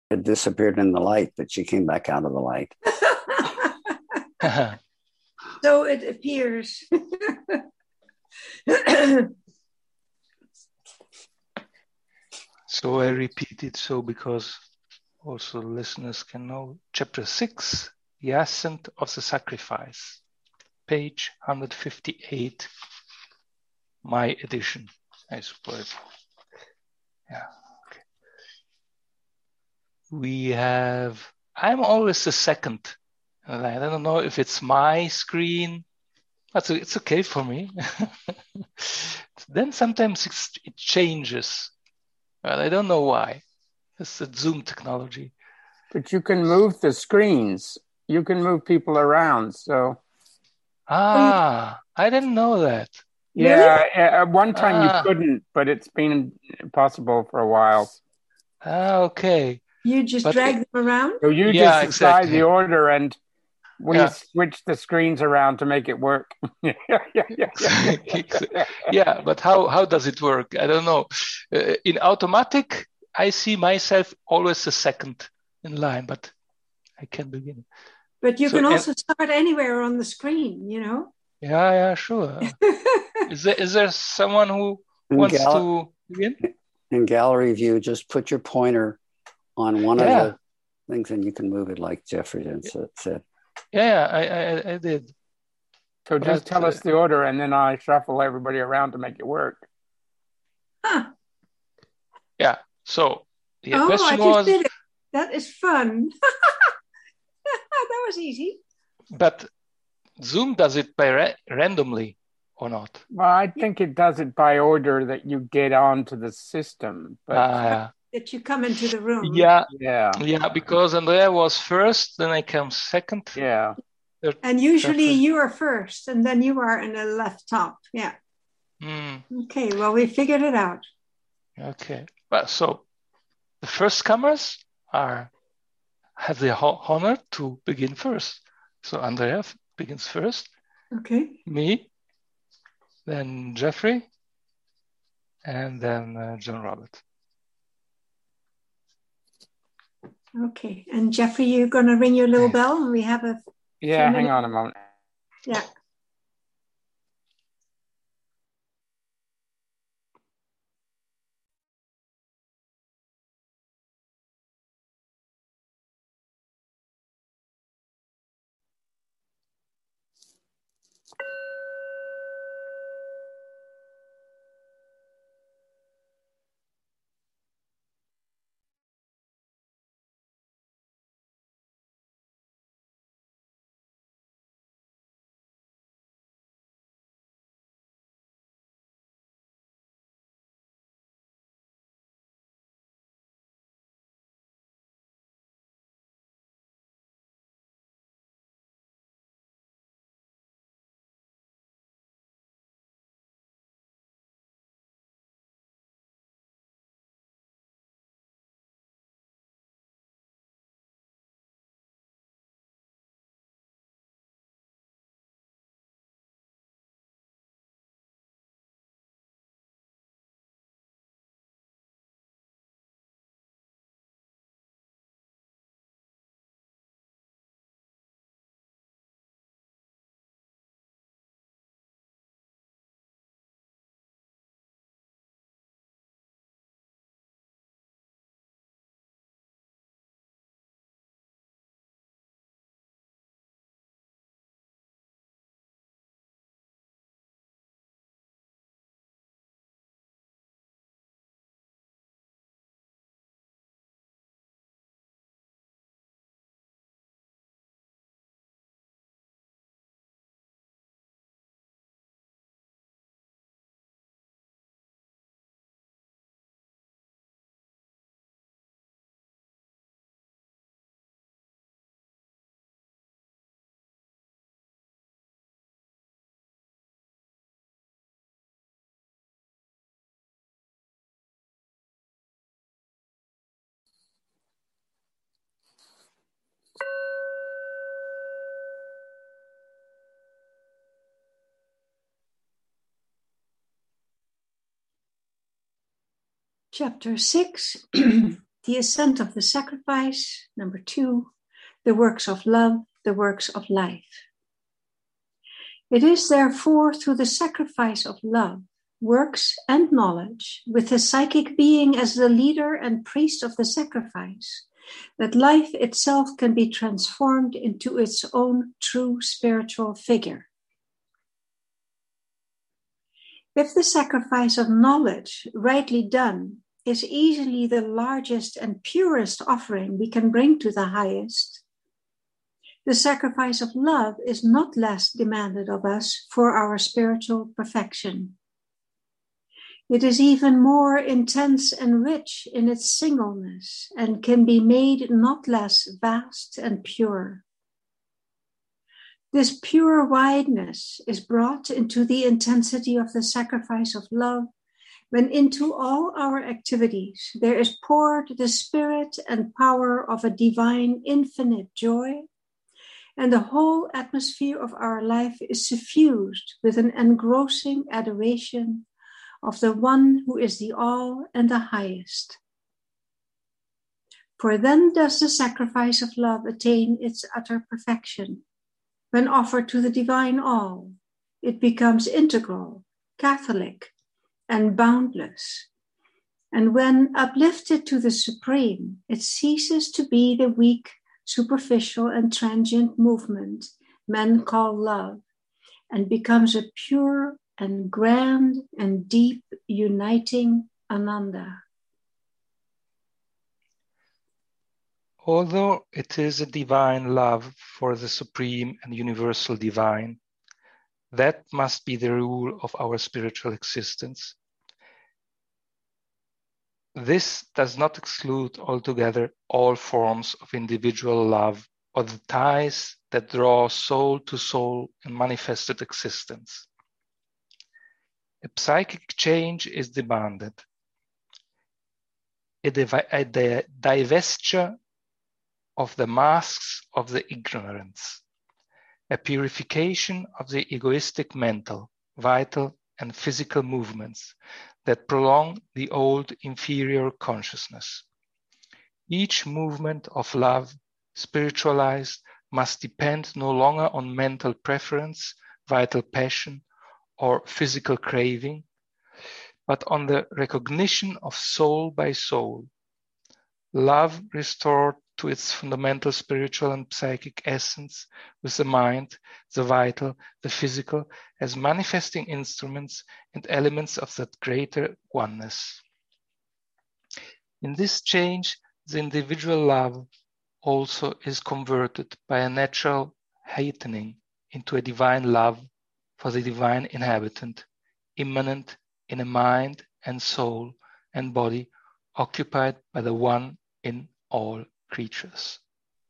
had disappeared in the light, but she came back out of the light. So it appears. So I repeat it so because also listeners can know. Chapter 6, the Ascent of the Sacrifice, page 158, my edition, I suppose. Yeah. Okay. I'm always the second. I don't know if it's my screen. It's okay for me. Then sometimes it changes. Well, I don't know why. It's the Zoom technology. But you can move the screens. You can move people around. So. I didn't know that. Yeah, Really? at one time you couldn't, but it's been possible for a while. Okay. You just drag them around? So you just decide the order, and we switch the screens around to make it work. Yeah, but how does it work? I don't know. In automatic, I see myself always the second in line, but I can begin. But you can also start anywhere on the screen, you know? Yeah, sure. Is there someone who wants to begin? In gallery view, just put your pointer on one of the things and you can move it like Jeffrey said. Yeah, I did. So just tell us the order and then I shuffle everybody around to make it work. Huh. Yeah, so the question was... did it. That is fun. That was easy. But Zoom does it by randomly or not? Well, I think it does it by order that you get onto the system. But that you come into the room. Yeah, because Andrea was first, then I come second. Yeah. And usually you are first, and then you are in the left top. Yeah. Okay, well, we figured it out. Okay. Well, so the first comers have the honor to begin first. So Andrea begins first. Okay. Me, then Jeffrey, and then John Robert. Okay, and Jeffrey, you're going to ring your little bell, and we have a... Yeah, hang on a moment. Yeah. Chapter 6, the ascent of the sacrifice. Number 2, the works of love, the works of life. It is therefore through the sacrifice of love, works and knowledge, with the psychic being as the leader and priest of the sacrifice, that life itself can be transformed into its own true spiritual figure. If the sacrifice of knowledge, rightly done, is easily the largest and purest offering we can bring to the highest, the sacrifice of love is not less demanded of us for our spiritual perfection. It is even more intense and rich in its singleness and can be made not less vast and pure. This pure wideness is brought into the intensity of the sacrifice of love when into all our activities there is poured the spirit and power of a divine infinite joy, and the whole atmosphere of our life is suffused with an engrossing adoration of the one who is the all and the highest. For then does the sacrifice of love attain its utter perfection. When offered to the divine all, it becomes integral, Catholic, and boundless. And when uplifted to the supreme, it ceases to be the weak, superficial, and transient movement men call love, and becomes a pure and grand and deep uniting Ananda. Although it is a divine love for the supreme and universal divine, that must be the rule of our spiritual existence. This does not exclude altogether all forms of individual love or the ties that draw soul to soul in manifested existence. A psychic change is demanded. A divestiture of the masks of the ignorance, a purification of the egoistic mental, vital, and physical movements that prolong the old inferior consciousness. Each movement of love, spiritualized, must depend no longer on mental preference, vital passion, or physical craving, but on the recognition of soul by soul. Love restored to its fundamental spiritual and psychic essence with the mind, the vital, the physical, as manifesting instruments and elements of that greater oneness. In this change, the individual love also is converted by a natural heightening into a divine love for the divine inhabitant, immanent in a mind and soul and body occupied by the one in all creatures.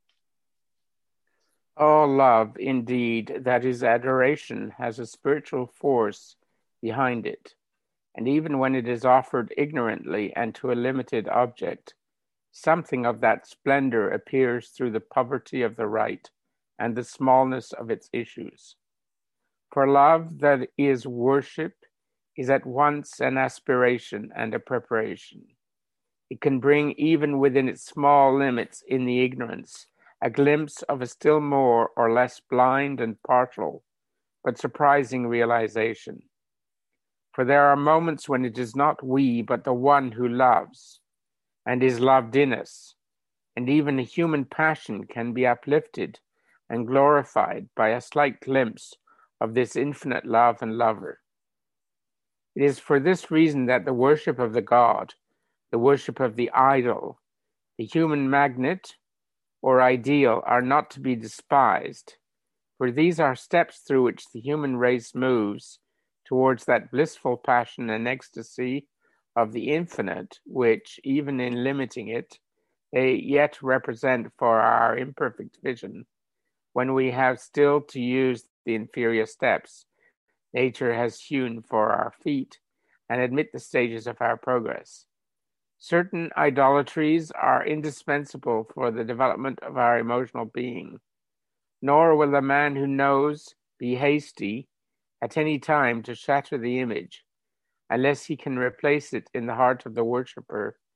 All love, indeed, that is adoration, has a spiritual force behind it, and even when it is offered ignorantly and to a limited object, something of that splendor appears through the poverty of the rite and the smallness of its issues. For love that is worship is at once an aspiration and a preparation. It can bring, even within its small limits in the ignorance, a glimpse of a still more or less blind and partial, but surprising realization. For there are moments when it is not we, but the one who loves and is loved in us, and even a human passion can be uplifted and glorified by a slight glimpse of this infinite love and lover. It is for this reason that the worship of the god, the worship of the idol, the human magnet or ideal are not to be despised, for these are steps through which the human race moves towards that blissful passion and ecstasy of the infinite, which, even in limiting it, they yet represent for our imperfect vision, when we have still to use the inferior steps nature has hewn for our feet and admit the stages of our progress. Certain idolatries are indispensable for the development of our emotional being, nor will the man who knows be hasty at any time to shatter the image, unless he can replace it in the heart of the worshipper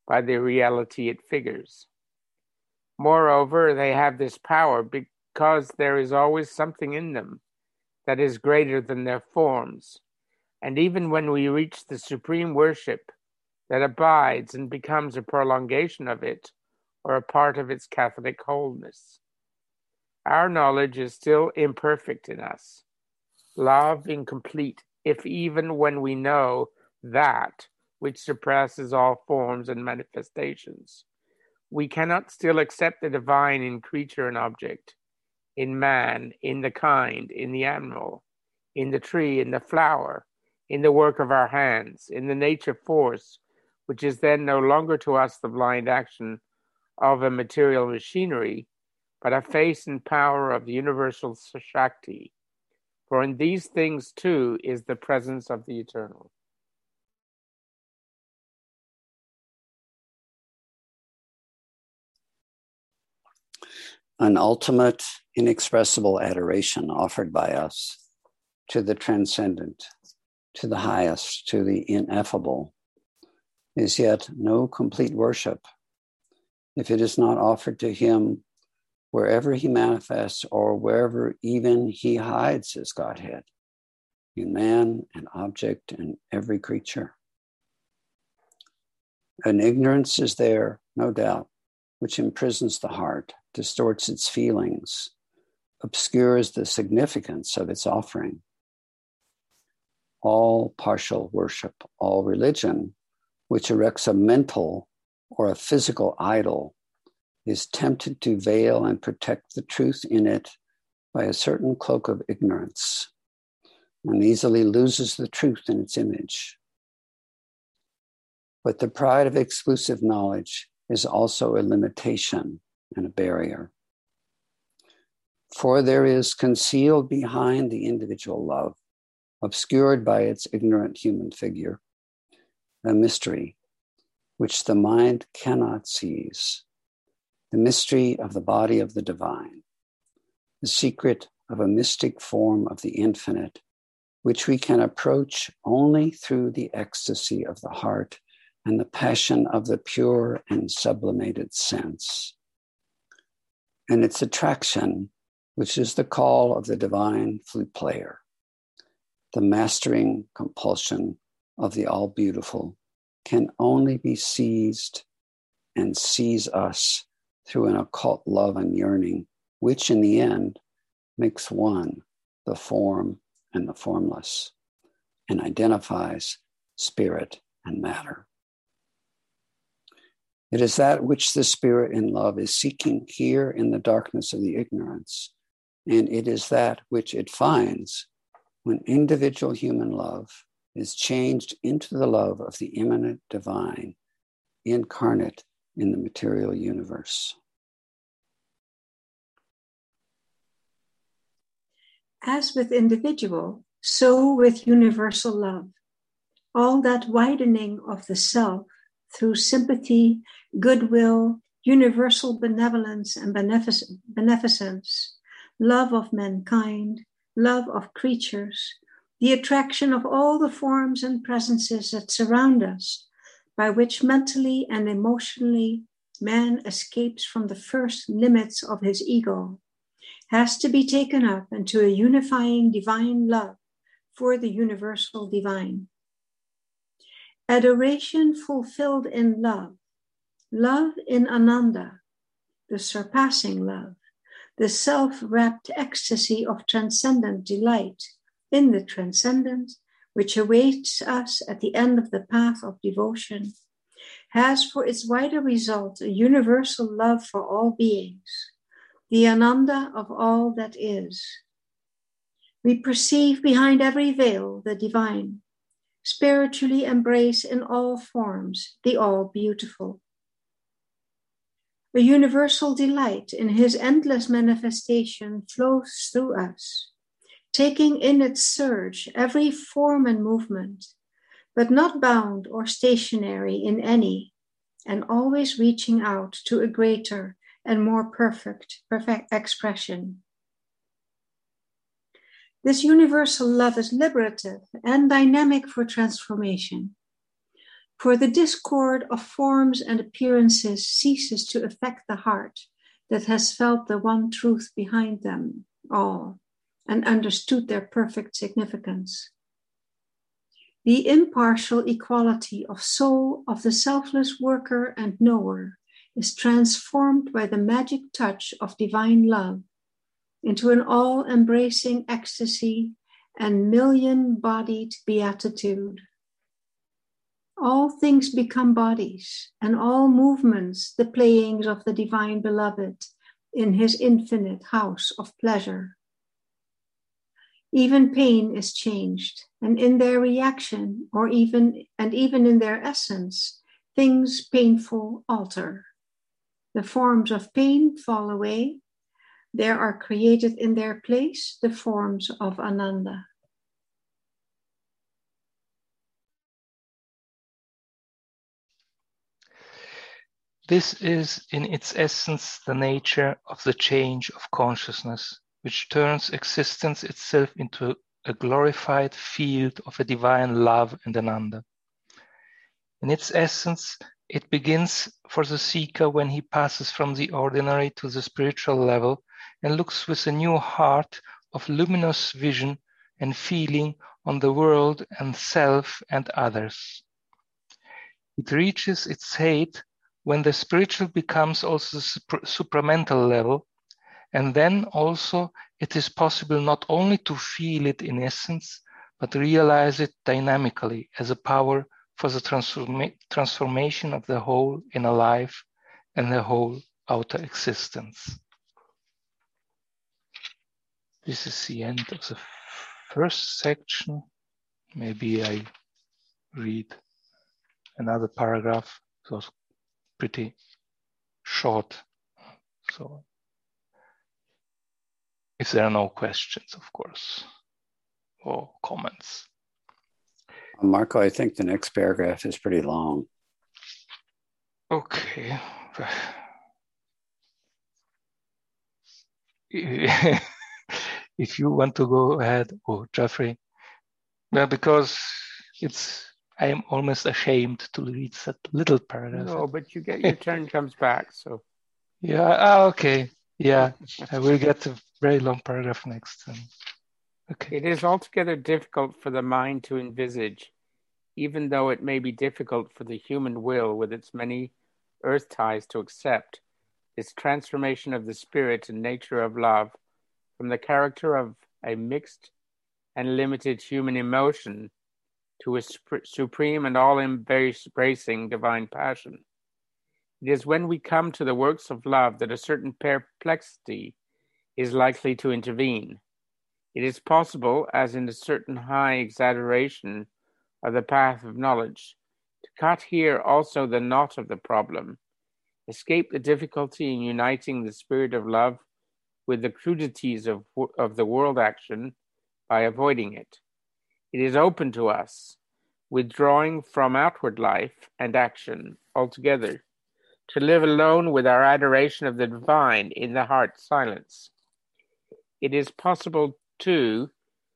by the reality it figures. Moreover, they have this power because there is always something in them that is greater than their forms. And even when we reach the supreme worship that abides and becomes a prolongation of it, or a part of its Catholic wholeness, our knowledge is still imperfect in us, love incomplete, if even when we know that which surpasses all forms and manifestations, we cannot still accept the divine in creature and object, in man, in the kind, in the animal, in the tree, in the flower, in the work of our hands, in the nature force, which is then no longer to us the blind action of a material machinery, but a face and power of the universal Shakti. For in these things too is the presence of the eternal. An ultimate, inexpressible adoration offered by us to the transcendent, to the highest, to the ineffable, is yet no complete worship if it is not offered to him wherever he manifests or wherever even he hides his Godhead, in man and object and every creature. An ignorance is there, no doubt, which imprisons the heart, distorts its feelings, obscures the significance of its offering. All partial worship, all religion, which erects a mental or a physical idol, is tempted to veil and protect the truth in it by a certain cloak of ignorance, and easily loses the truth in its image. But the pride of exclusive knowledge is also a limitation and a barrier. For there is concealed behind the individual love, obscured by its ignorant human figure, a mystery which the mind cannot seize, the mystery of the body of the divine, the secret of a mystic form of the infinite, which we can approach only through the ecstasy of the heart and the passion of the pure and sublimated sense. And its attraction, which is the call of the divine flute player, the mastering compulsion of the all-beautiful, can only be seized and seize us through an occult love and yearning, which in the end makes one the form and the formless, and identifies spirit and matter. It is that which the spirit in love is seeking here in the darkness of the ignorance, and it is that which it finds when individual human love is changed into the love of the immanent divine, incarnate in the material universe. As with individual, so with universal love. All that widening of the self through sympathy, goodwill, universal benevolence and beneficence, love of mankind, love of creatures, the attraction of all the forms and presences that surround us, by which mentally and emotionally man escapes from the first limits of his ego, has to be taken up into a unifying divine love for the universal divine. Adoration fulfilled in love, love in Ananda, the surpassing love, the self-wrapped ecstasy of transcendent delight in the transcendent, which awaits us at the end of the path of devotion, has for its wider result a universal love for all beings, the Ananda of all that is. We perceive behind every veil the divine, spiritually embrace in all forms the all-beautiful. A universal delight in his endless manifestation flows through us, taking in its surge every form and movement, but not bound or stationary in any, and always reaching out to a greater and more perfect expression. This universal love is liberative and dynamic for transformation. For the discord of forms and appearances ceases to affect the heart that has felt the one truth behind them all and understood their perfect significance. The impartial equality of soul of the selfless worker and knower is transformed by the magic touch of divine love into an all-embracing ecstasy and million-bodied beatitude. All things become bodies, and all movements the playings of the divine beloved in his infinite house of pleasure. Even pain is changed, and in their reaction, even in their essence, things painful alter. The forms of pain fall away. There are created in their place the forms of Ananda. This is in its essence the nature of the change of consciousness, which turns existence itself into a glorified field of a divine love and Ananda. In its essence, it begins for the seeker when he passes from the ordinary to the spiritual level and looks with a new heart of luminous vision and feeling on the world and self and others. It reaches its height when the spiritual becomes also the supramental level, and then also it is possible not only to feel it in essence, but realize it dynamically as a power for the transformation of the whole inner life and the whole outer existence. This is the end of the first section. Maybe I read another paragraph. So it's pretty short. So if there are no questions, of course, or comments. Marco, I think the next paragraph is pretty long. Okay. If you want to go ahead, or Jeffrey, well, because I am almost ashamed to read that little paragraph. No, but you get your turn comes back, so. Yeah, okay. Yeah, I will get a very long paragraph next. Okay. It is altogether difficult for the mind to envisage, even though it may be difficult for the human will with its many earth ties to accept this transformation of the spirit and nature of love from the character of a mixed and limited human emotion to a supreme and all-embracing divine passion. It is when we come to the works of love that a certain perplexity is likely to intervene. It is possible, as in a certain high exaggeration of the path of knowledge, to cut here also the knot of the problem, escape the difficulty in uniting the spirit of love with the crudities of the world action by avoiding it. It is open to us, withdrawing from outward life and action altogether, to live alone with our adoration of the divine in the heart silence. It is possible, too,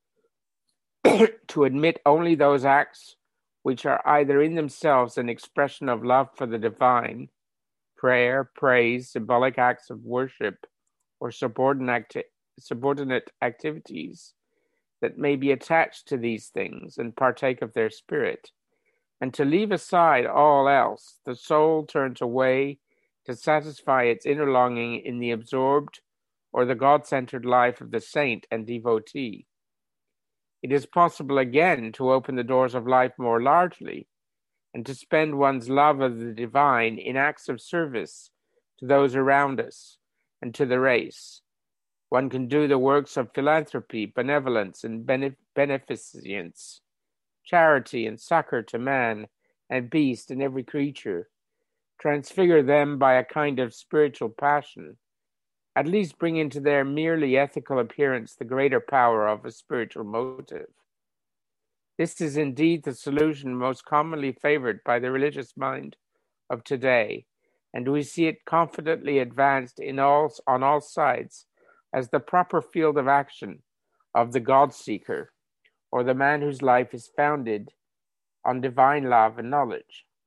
to admit only those acts which are either in themselves an expression of love for the divine, prayer, praise, symbolic acts of worship, or subordinate activities that may be attached to these things and partake of their spirit, and to leave aside all else, the soul turns away to satisfy its inner longing in the absorbed or the God-centered life of the saint and devotee. It is possible again to open the doors of life more largely and to spend one's love of the divine in acts of service to those around us and to the race. One can do the works of philanthropy, benevolence, and beneficence, charity and succor to man and beast and every creature, transfigure them by a kind of spiritual passion, at least bring into their merely ethical appearance the greater power of a spiritual motive. This is indeed the solution most commonly favored by the religious mind of today, and we see it confidently advanced on all sides as the proper field of action of the God-seeker, or the man whose life is founded on divine love and knowledge.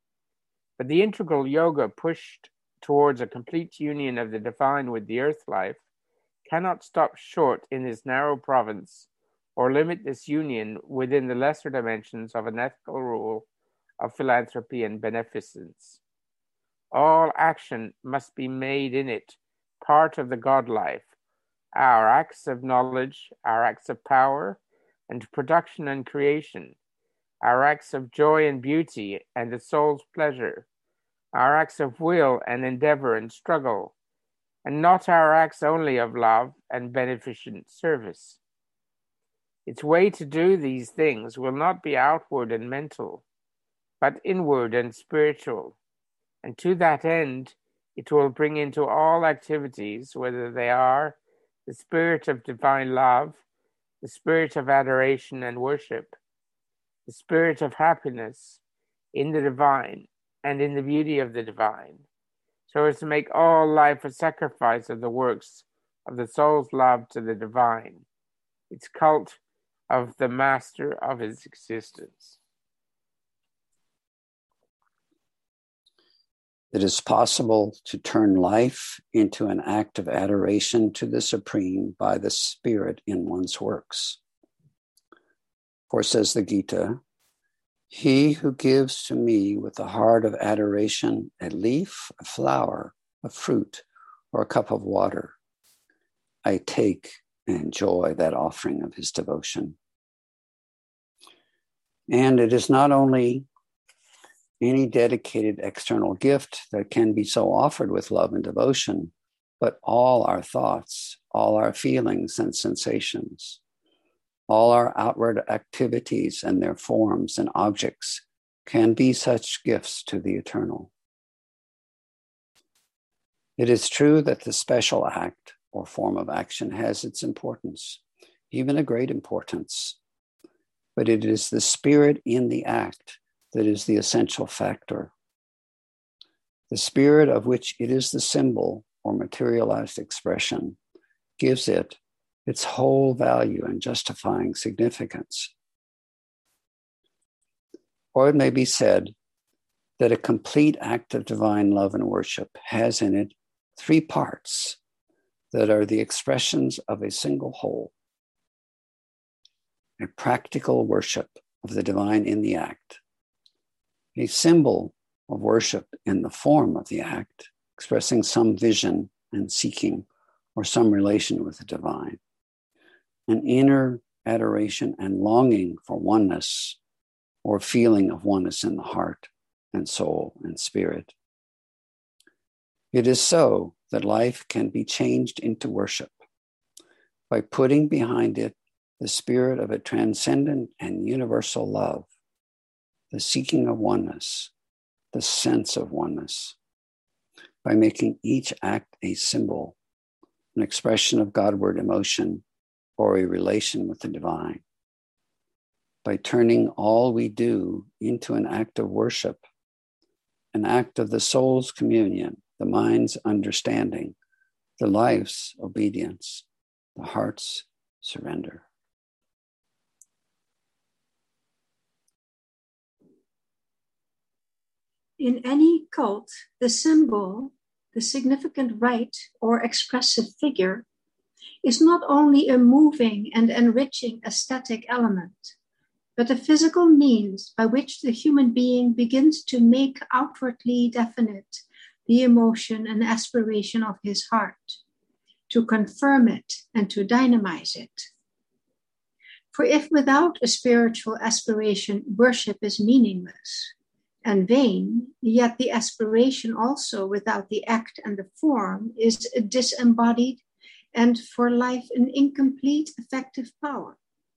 But the integral yoga pushed towards a complete union of the divine with the earth life cannot stop short in this narrow province or limit this union within the lesser dimensions of an ethical rule of philanthropy and beneficence. All action must be made in it part of the God life, our acts of knowledge, our acts of power and production and creation, our acts of joy and beauty and the soul's pleasure, our acts of will and endeavor and struggle, and not our acts only of love and beneficent service. Its way to do these things will not be outward and mental, but inward and spiritual, and to that end it will bring into all activities, whether they are the spirit of divine love, the spirit of adoration and worship, the spirit of happiness in the divine and in the beauty of the divine, so as to make all life a sacrifice of the works of the soul's love to the divine, its cult of the master of its existence. It is possible to turn life into an act of adoration to the Supreme by the Spirit in one's works. For, says the Gita, he who gives to me with a heart of adoration a leaf, a flower, a fruit, or a cup of water, I take and enjoy that offering of his devotion. And it is not only any dedicated external gift that can be so offered with love and devotion, but all our thoughts, all our feelings and sensations, all our outward activities and their forms and objects can be such gifts to the eternal. It is true that the special act or form of action has its importance, even a great importance, but it is the spirit in the act that is the essential factor. The spirit of which it is the symbol or materialized expression gives it its whole value and justifying significance. Or it may be said that a complete act of divine love and worship has in it three parts that are the expressions of a single whole: a practical worship of the divine in the act, a symbol of worship in the form of the act, expressing some vision and seeking or some relation with the divine, an inner adoration and longing for oneness or feeling of oneness in the heart and soul and spirit. It is so that life can be changed into worship by putting behind it the spirit of a transcendent and universal love, the seeking of oneness, the sense of oneness, by making each act a symbol, an expression of Godward emotion or a relation with the divine, by turning all we do into an act of worship, an act of the soul's communion, the mind's understanding, the life's obedience, the heart's surrender. In any cult, the symbol, the significant rite or expressive figure, is not only a moving and enriching aesthetic element, but a physical means by which the human being begins to make outwardly definite the emotion and aspiration of his heart, to confirm it and to dynamize it. For if without a spiritual aspiration, worship is meaningless and vain, yet the aspiration also without the act and the form is disembodied and for life an incomplete effective power.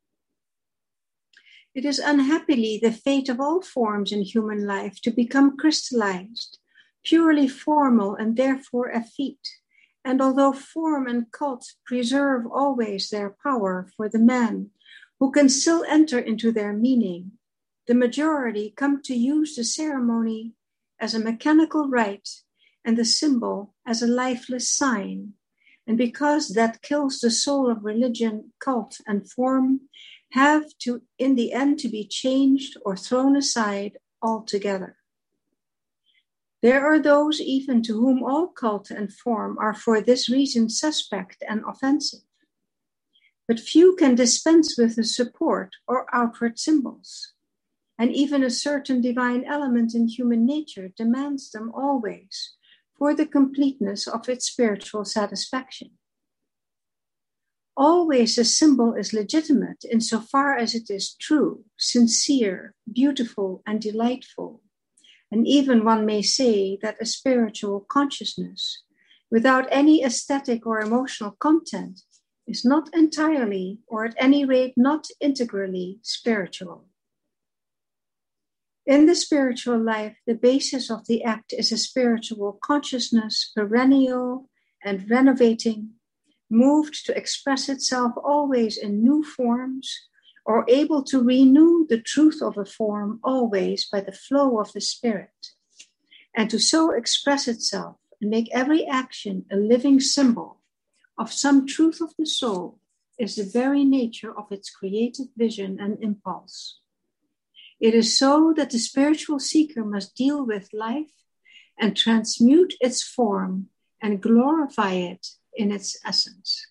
It is unhappily the fate of all forms in human life to become crystallized, purely formal and therefore effete. And although form and cult preserve always their power for the man who can still enter into their meaning, the majority come to use the ceremony as a mechanical rite and the symbol as a lifeless sign. And because that kills the soul of religion, cult, and form, have to, in the end, to be changed or thrown aside altogether. There are those even to whom all cult and form are for this reason suspect and offensive. But few can dispense with the support or outward symbols, and even a certain divine element in human nature demands them always for the completeness of its spiritual satisfaction. Always a symbol is legitimate insofar as it is true, sincere, beautiful, and delightful. And even one may say that a spiritual consciousness, without any aesthetic or emotional content, is not entirely, or at any rate not integrally, spiritual. In the spiritual life, the basis of the act is a spiritual consciousness, perennial and renovating, moved to express itself always in new forms, or able to renew the truth of a form always by the flow of the Spirit, and to so express itself and make every action a living symbol of some truth of the soul is the very nature of its creative vision and impulse. It is so that the spiritual seeker must deal with life and transmute its form and glorify it in its essence.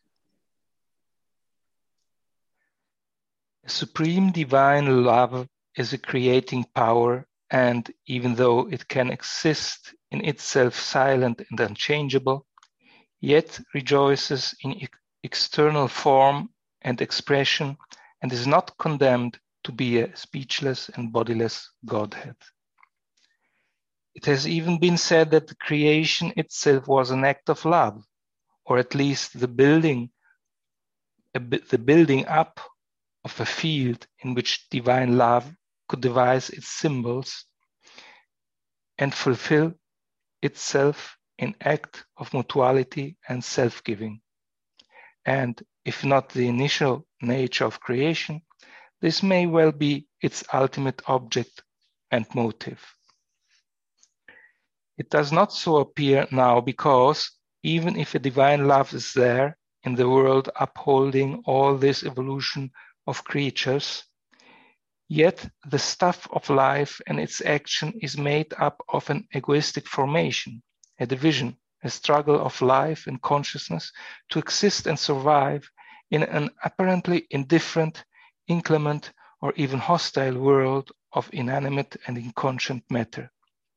Supreme divine love is a creating power, and even though it can exist in itself silent and unchangeable, yet rejoices in external form and expression and is not condemned to be a speechless and bodiless Godhead. It has even been said that the creation itself was an act of love, or at least the building up of a field in which divine love could devise its symbols and fulfill itself in act of mutuality and self-giving. And if not the initial nature of creation, this may well be its ultimate object and motive. It does not so appear now because, even if a divine love is there in the world upholding all this evolution of creatures, yet the stuff of life and its action is made up of an egoistic formation, a division, a struggle of life and consciousness to exist and survive in an apparently indifferent, inclement, or even hostile world of inanimate and inconscient matter.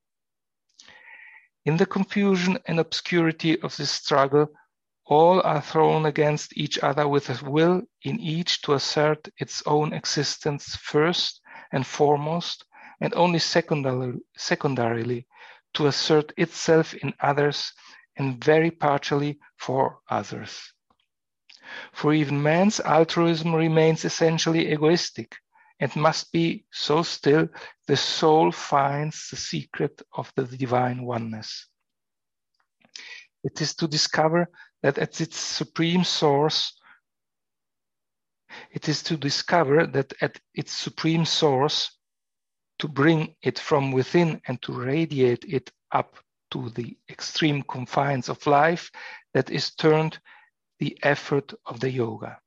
In the confusion and obscurity of this struggle, all are thrown against each other with a will in each to assert its own existence first and foremost, and only secondarily to assert itself in others and very partially for others. For even man's altruism remains essentially egoistic and must be so still the soul finds the secret of the divine oneness. It is to discover that at its supreme source, to bring it from within and to radiate it up to the extreme confines of life, that is turned the effort of the yoga.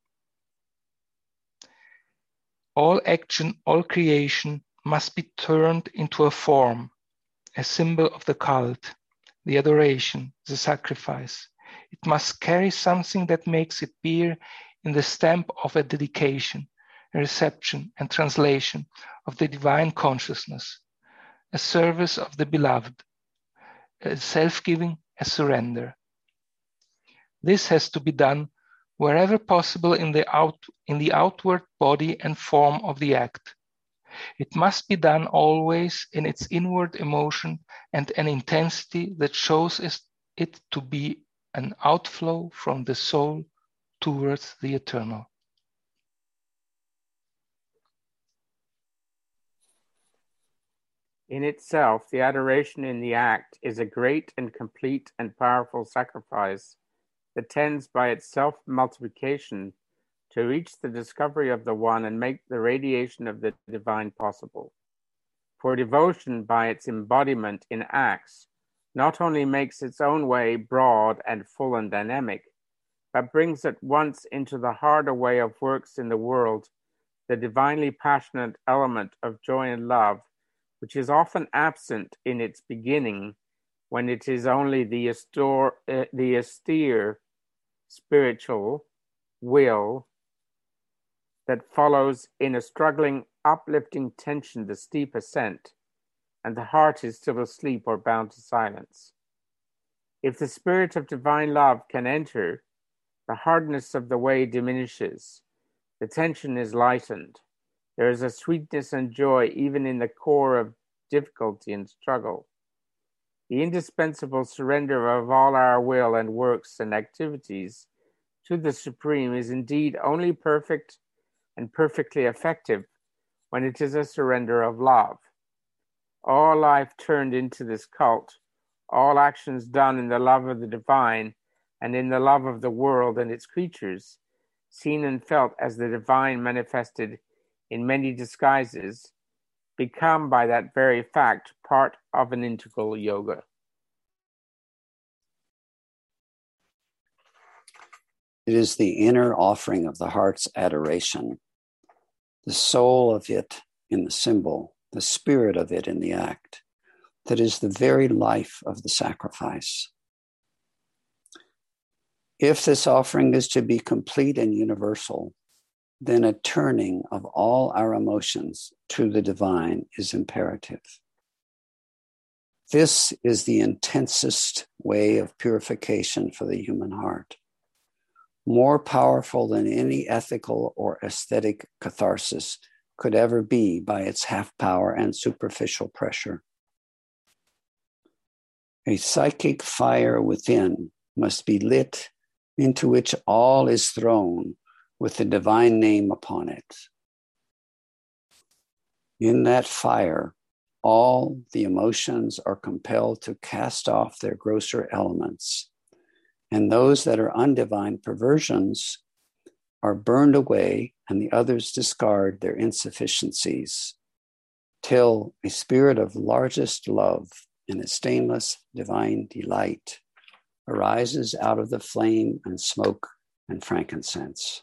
All action, all creation must be turned into a form, a symbol of the cult, the adoration, the sacrifice. It must carry something that makes it bear in the stamp of a dedication, a reception and translation of the divine consciousness, a service of the beloved, a self-giving, a surrender. This has to be done wherever possible in the outward body and form of the act. It must be done always in its inward emotion and an intensity that shows it to be an outflow from the soul towards the eternal. In itself, the adoration in the act is a great and complete and powerful sacrifice that tends by its self-multiplication to reach the discovery of the one and make the radiation of the divine possible. For devotion by its embodiment in acts not only makes its own way broad and full and dynamic, but brings at once into the harder way of works in the world the divinely passionate element of joy and love, which is often absent in its beginning when it is only the austere spiritual will that follows in a struggling, uplifting tension the steep ascent, and the heart is still asleep or bound to silence. If the spirit of divine love can enter, the hardness of the way diminishes, the tension is lightened. There is a sweetness and joy even in the core of difficulty and struggle. The indispensable surrender of all our will and works and activities to the Supreme is indeed only perfect and perfectly effective when it is a surrender of love. All life turned into this cult, all actions done in the love of the divine and in the love of the world and its creatures, seen and felt as the divine manifested in many disguises, become by that very fact part of an integral yoga. It is the inner offering of the heart's adoration, the soul of it in the symbol, the spirit of it in the act, that is the very life of the sacrifice. If this offering is to be complete and universal, then a turning of all our emotions to the divine is imperative. This is the intensest way of purification for the human heart, more powerful than any ethical or aesthetic catharsis could ever be by its half power and superficial pressure. A psychic fire within must be lit, into which all is thrown with the divine name upon it. In that fire, all the emotions are compelled to cast off their grosser elements, and those that are undivine perversions are burned away, and the others discard their insufficiencies, till a spirit of largest love and a stainless divine delight arises out of the flame and smoke and frankincense.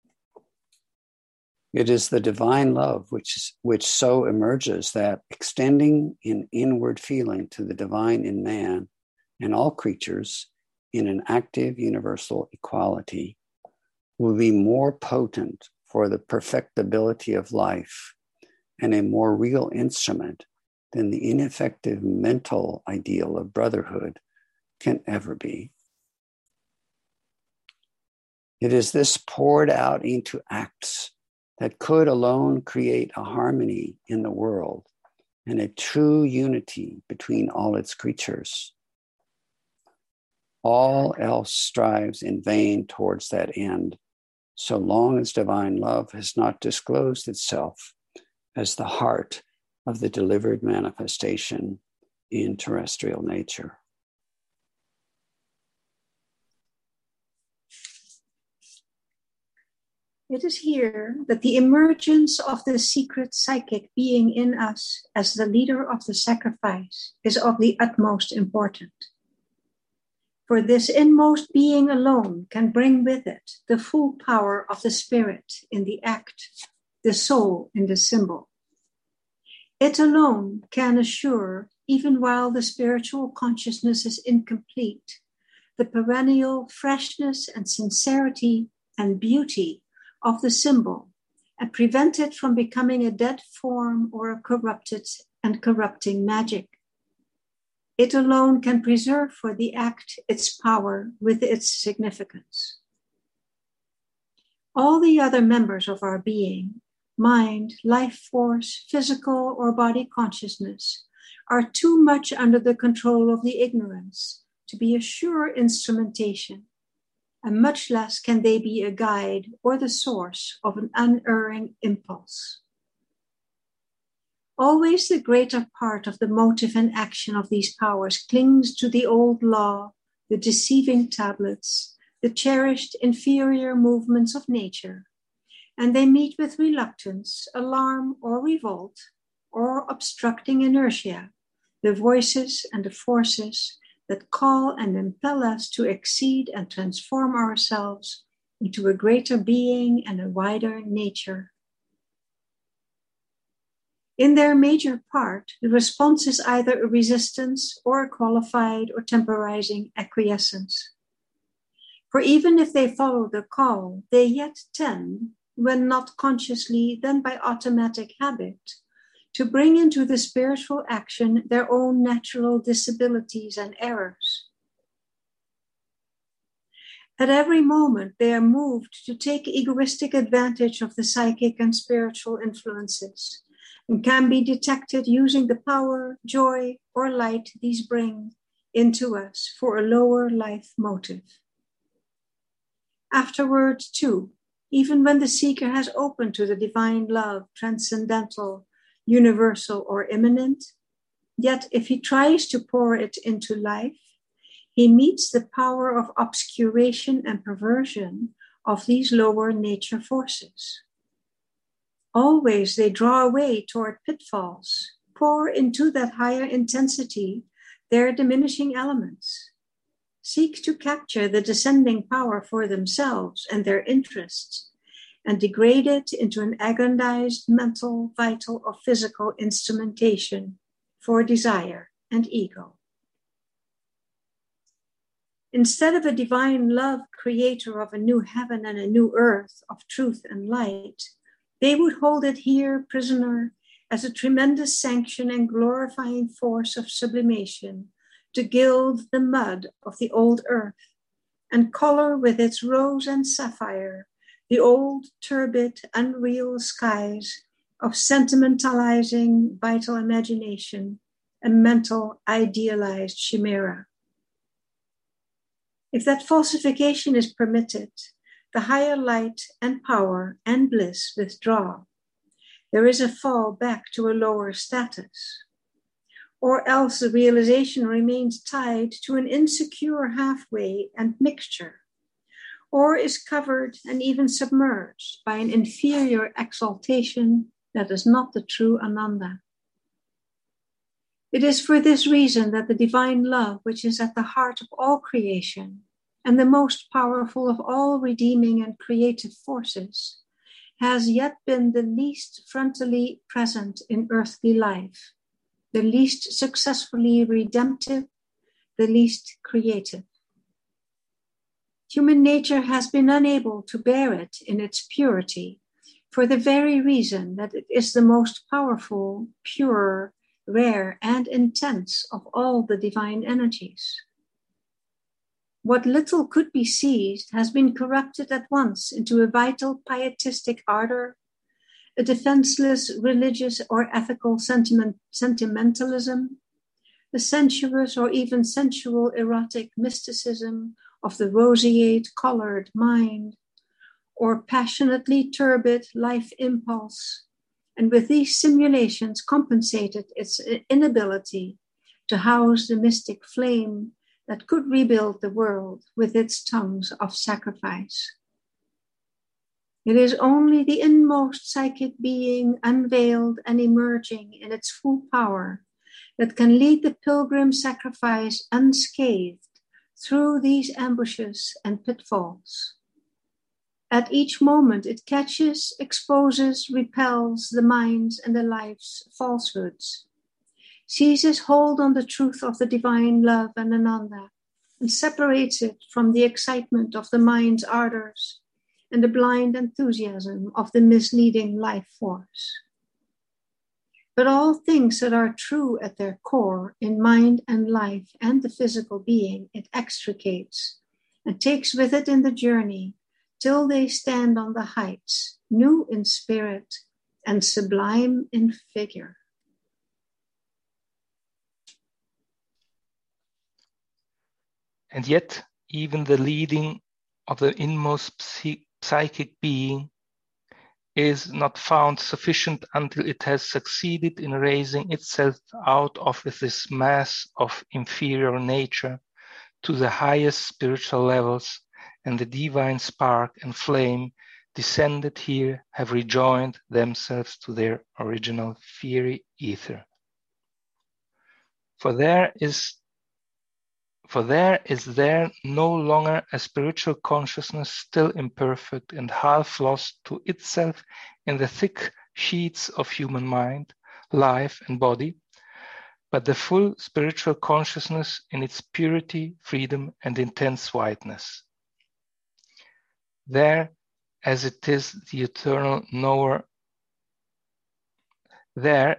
It is the divine love which so emerges that, extending in inward feeling to the divine in man and all creatures in an active universal equality, will be more potent for the perfectibility of life and a more real instrument than the ineffective mental ideal of brotherhood can ever be. It is this poured out into acts that could alone create a harmony in the world and a true unity between all its creatures. All else strives in vain towards that end, so long as divine love has not disclosed itself as the heart of the delivered manifestation in terrestrial nature. It is here that the emergence of the secret psychic being in us as the leader of the sacrifice is of the utmost importance. For this inmost being alone can bring with it the full power of the spirit in the act, the soul in the symbol. It alone can assure, even while the spiritual consciousness is incomplete, the perennial freshness and sincerity and beauty of the symbol, and prevent it from becoming a dead form or a corrupted and corrupting magic. It alone can preserve for the act its power with its significance. All the other members of our being, mind, life force, physical or body consciousness, are too much under the control of the ignorance to be a sure instrumentation, and much less can they be a guide or the source of an unerring impulse. Always the greater part of the motive and action of these powers clings to the old law, the deceiving tablets, the cherished inferior movements of nature, and they meet with reluctance, alarm, or revolt, or obstructing inertia, the voices and the forces that call and impel us to exceed and transform ourselves into a greater being and a wider nature. In their major part, the response is either a resistance or a qualified or temporizing acquiescence. For even if they follow the call, they yet tend, when not consciously, then by automatic habit, to bring into the spiritual action their own natural disabilities and errors. At every moment, they are moved to take egoistic advantage of the psychic and spiritual influences, and can be detected using the power, joy, or light these bring into us for a lower life motive. Afterwards, too, even when the seeker has opened to the divine love, transcendental, universal, or immanent, yet if he tries to pour it into life, he meets the power of obscuration and perversion of these lower nature forces. Always they draw away toward pitfalls, pour into that higher intensity their diminishing elements, seek to capture the descending power for themselves and their interests, and degrade it into an aggrandized mental, vital, or physical instrumentation for desire and ego. Instead of a divine love creator of a new heaven and a new earth of truth and light, they would hold it here prisoner as a tremendous sanction and glorifying force of sublimation to gild the mud of the old earth and color with its rose and sapphire the old turbid, unreal skies of sentimentalizing vital imagination and mental idealized chimera. If that falsification is permitted, the higher light and power and bliss withdraw. There is a fall back to a lower status. Or else the realization remains tied to an insecure halfway and mixture, or is covered and even submerged by an inferior exaltation that is not the true Ananda. It is for this reason that the divine love, which is at the heart of all creation and the most powerful of all redeeming and creative forces, has yet been the least frontally present in earthly life, the least successfully redemptive, the least creative. Human nature has been unable to bear it in its purity for the very reason that it is the most powerful, pure, rare, and intense of all the divine energies. What little could be seized has been corrupted at once into a vital pietistic ardor, a defenseless religious or ethical sentimentalism, a sensuous or even sensual erotic mysticism of the roseate-colored mind, or passionately turbid life impulse, and with these simulations compensated its inability to house the mystic flame that could rebuild the world with its tongues of sacrifice. It is only the inmost psychic being unveiled and emerging in its full power that can lead the pilgrim sacrifice unscathed through these ambushes and pitfalls. At each moment it catches, exposes, repels the mind's and the life's falsehoods, seizes hold on the truth of the divine love and Ananda, and separates it from the excitement of the mind's ardors and the blind enthusiasm of the misleading life force. But all things that are true at their core in mind and life and the physical being, it extricates and takes with it in the journey till they stand on the heights, new in spirit and sublime in figure. And yet, even the leading of the inmost psychic being is not found sufficient until it has succeeded in raising itself out of this mass of inferior nature to the highest spiritual levels, and the divine spark and flame descended here have rejoined themselves to their original fiery ether. For there is there no longer a spiritual consciousness still imperfect and half lost to itself in the thick sheets of human mind, life, and body, but the full spiritual consciousness in its purity, freedom, and intense whiteness. There, as it is the eternal knower, that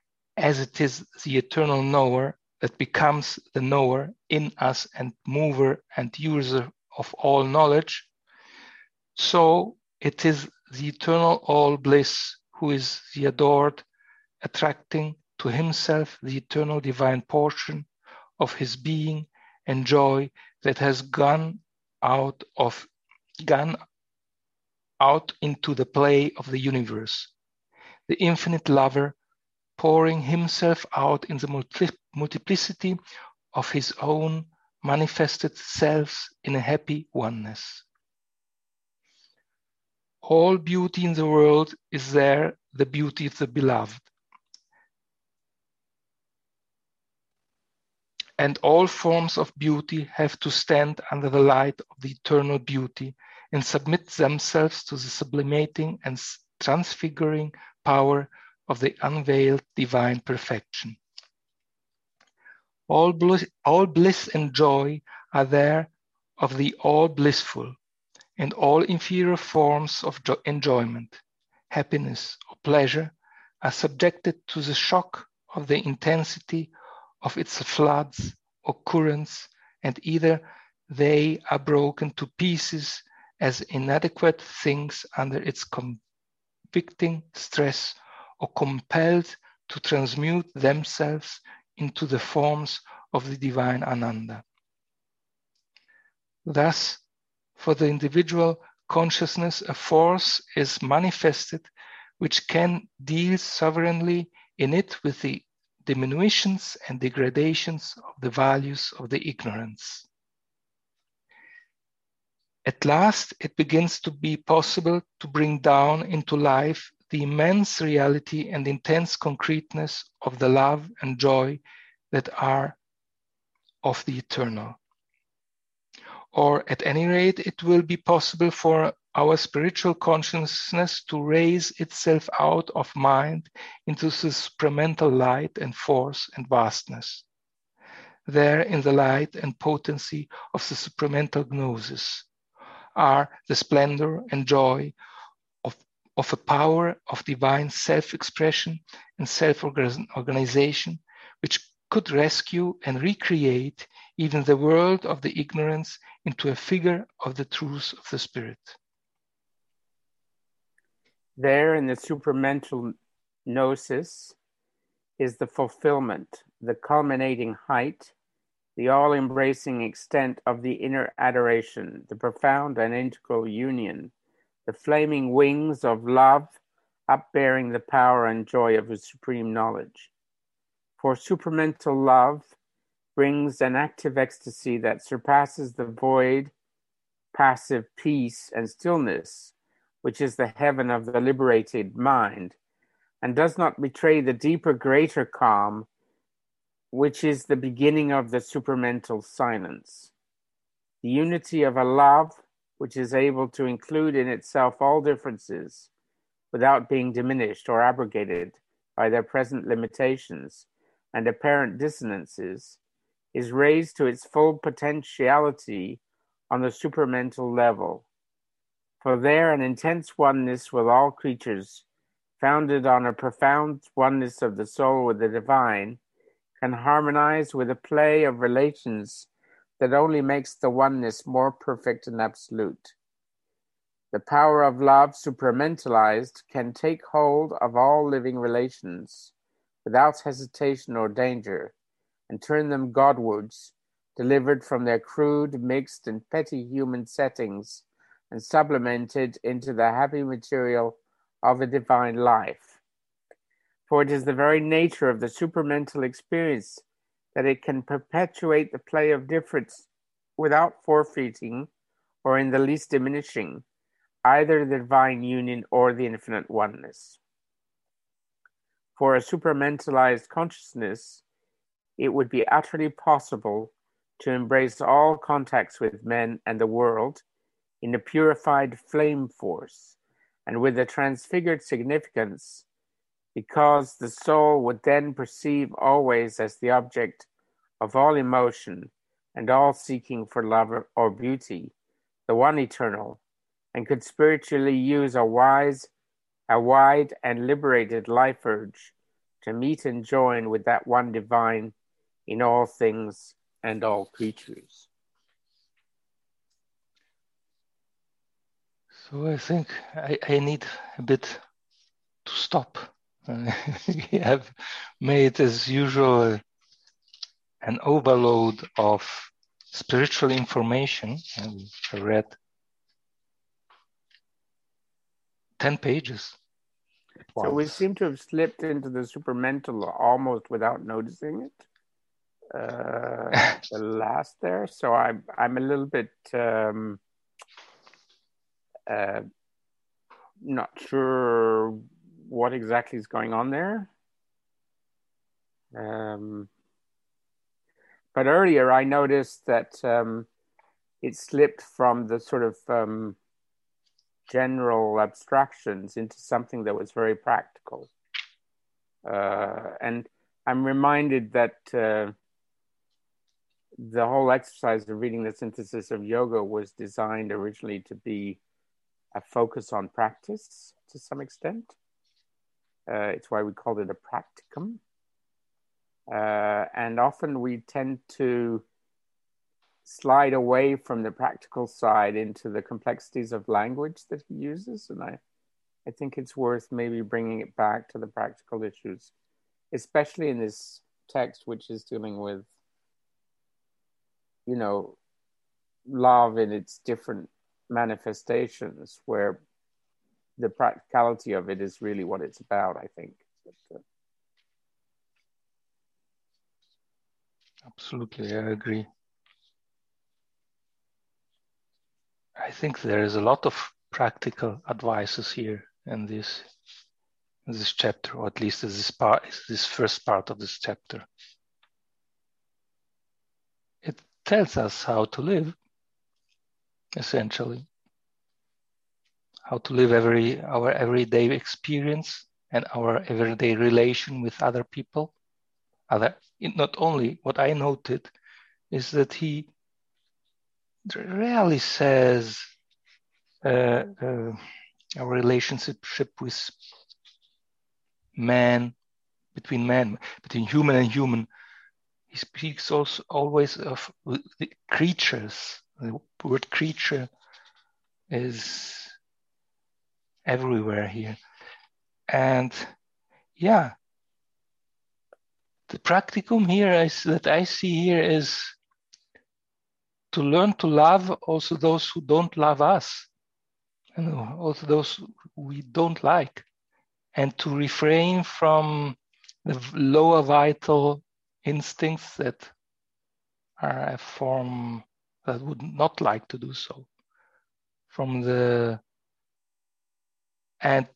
becomes the knower in us and mover and user of all knowledge, so it is the eternal all bliss who is the adored, attracting to himself the eternal divine portion of his being and joy that has gone out into the play of the universe, the infinite lover pouring himself out in the multiplicity of his own manifested selves in a happy oneness. All beauty in the world is there, the beauty of the beloved. And all forms of beauty have to stand under the light of the eternal beauty and submit themselves to the sublimating and transfiguring power of the unveiled divine perfection. All bliss and joy are there of the all blissful, and all inferior forms of enjoyment, happiness, or pleasure are subjected to the shock of the intensity of its floods or currents, and either they are broken to pieces as inadequate things under its convicting stress, or compelled to transmute themselves into the forms of the divine Ananda. Thus, for the individual consciousness, a force is manifested which can deal sovereignly in it with the diminutions and degradations of the values of the ignorance. At last, it begins to be possible to bring down into life the immense reality and intense concreteness of the love and joy that are of the eternal. Or at any rate, it will be possible for our spiritual consciousness to raise itself out of mind into the supramental light and force and vastness. There, in the light and potency of the supramental gnosis, are the splendor and joy of a power of divine self-expression and self-organization, which could rescue and recreate even the world of the ignorance into a figure of the truth of the Spirit. There in the supramental gnosis is the fulfillment, the culminating height, the all-embracing extent of the inner adoration, the profound and integral union, the flaming wings of love upbearing the power and joy of his supreme knowledge. For supramental love brings an active ecstasy that surpasses the void, passive peace and stillness, which is the heaven of the liberated mind, and does not betray the deeper, greater calm, which is the beginning of the supramental silence. The unity of a love which is able to include in itself all differences without being diminished or abrogated by their present limitations and apparent dissonances, is raised to its full potentiality on the supramental level. For there an intense oneness with all creatures, founded on a profound oneness of the soul with the divine, can harmonize with a play of relations that only makes the oneness more perfect and absolute. The power of love, supramentalized, can take hold of all living relations without hesitation or danger, and turn them Godwards, delivered from their crude, mixed, and petty human settings, and sublimated into the happy material of a divine life. For it is the very nature of the supramental experience that it can perpetuate the play of difference without forfeiting or in the least diminishing either the divine union or the infinite oneness. For a supramentalized consciousness, it would be utterly possible to embrace all contacts with men and the world in a purified flame force and with a transfigured significance because the soul would then perceive always as the object of all emotion and all seeking for love or beauty, the one eternal, and could spiritually use a wide and liberated life urge to meet and join with that one divine in all things and all creatures. So I think I need a bit to stop. You have made, as usual, an overload of spiritual information, and I read 10 pages. So we seem to have slipped into the supramental almost without noticing it. The last there. So I'm a little bit not sure what exactly is going on there. But earlier I noticed that it slipped from the sort of general abstractions into something that was very practical. And I'm reminded that the whole exercise of reading the Synthesis of Yoga was designed originally to be a focus on practice to some extent. It's why we called it a practicum. And often we tend to slide away from the practical side into the complexities of language that he uses. And I think it's worth maybe bringing it back to the practical issues, especially in this text, which is dealing with, you know, love in its different manifestations, where the practicality of it is really what it's about, I think. Absolutely, I agree. I think there is a lot of practical advices here in this chapter, or at least this first part of this chapter. It tells us how to live, essentially, how to live our everyday experience and our everyday relation with other people. Not only what I noted is that he rarely says our relationship with man, between human and human. He speaks also always of the creatures. The word creature is everywhere here. And yeah, the practicum here that I see here is to learn to love also those who don't love us, and also those we don't like, and to refrain from the lower vital instincts that are a form that would not like to do so. And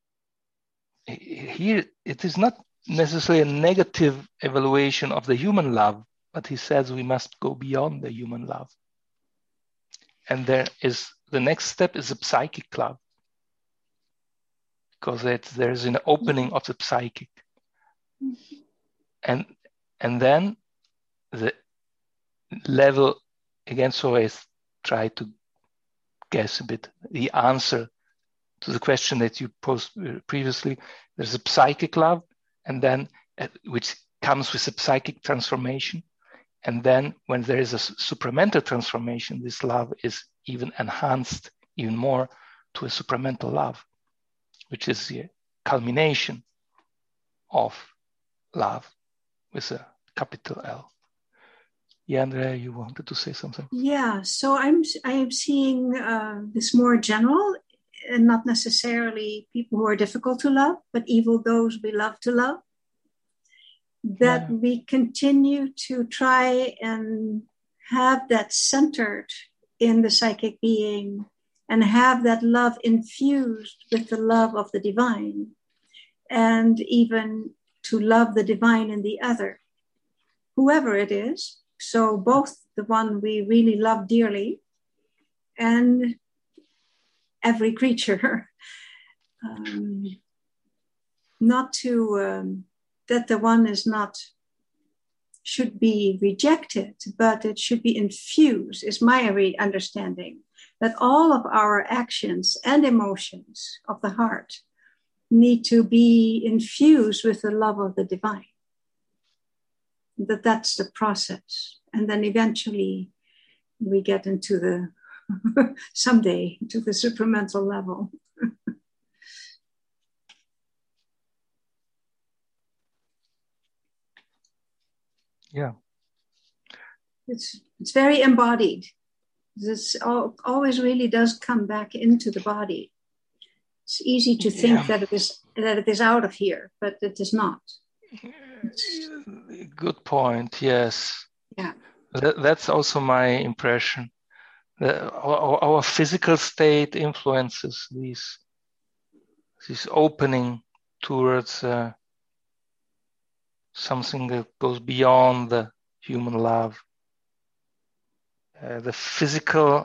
here it is not necessarily a negative evaluation of the human love, but he says we must go beyond the human love. And the next step is a psychic love, because there's an opening of the psychic. And then the level, again, so I try to guess a bit the answer to the question that you posed previously. There's a psychic love, and then which comes with a psychic transformation. And then when there is a supramental transformation, this love is even enhanced even more to a supramental love, which is the culmination of love with a capital L. Yeah, Andrea, you wanted to say something? Yeah, so I am seeing this more general, and not necessarily people who are difficult to love, but even those we love to love. That we continue to try and have that centered in the psychic being, and have that love infused with the love of the divine, and even to love the divine in the other, whoever it is. So both the one we really love dearly and every creature. not to, that the one is not, should be rejected, but it should be infused, is my understanding, that all of our actions and emotions of the heart need to be infused with the love of the divine. That's the process. And then eventually we get into the, someday, to the supramental level. Yeah. It's very embodied. This always really does come back into the body. It's easy to think that it is out of here, but it is not. Good point. Yes. Yeah. That's also my impression. Our physical state influences this opening towards something that goes beyond the human love. The physical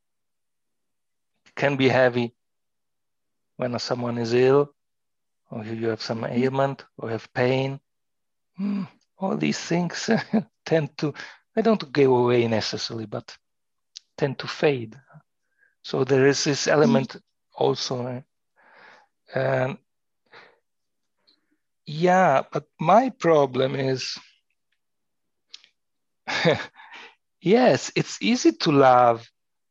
can be heavy when someone is ill, or you have some ailment, or have pain. All these things tend to, they don't go away necessarily, but tend to fade. So there is this element also. Yeah, but my problem is, yes, it's easy to love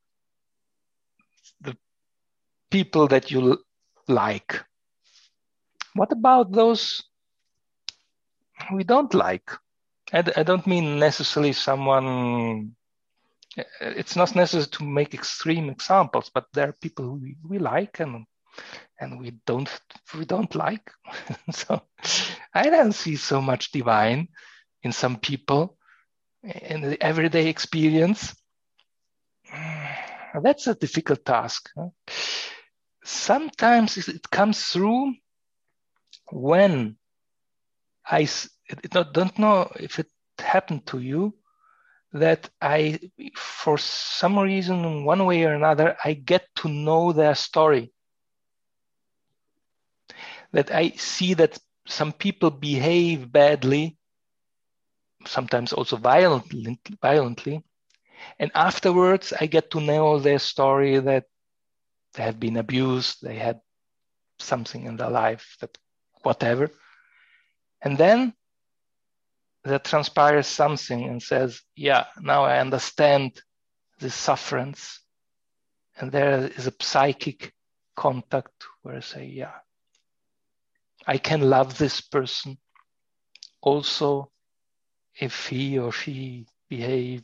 the people that you like. What about those we don't like? I don't mean necessarily someone, it's not necessary to make extreme examples, but there are people who we like and we don't like. So I don't see so much divine in some people in the everyday experience. That's a difficult task. Sometimes it comes through when I don't know if it happened to you, that I, for some reason, one way or another, I get to know their story. That I see that some people behave badly, sometimes also violently, and afterwards I get to know their story, that they have been abused, they had something in their life, that whatever. And then there transpires something and says, yeah, now I understand this sufferance. And there is a psychic contact where I say, yeah, I can love this person also if he or she behave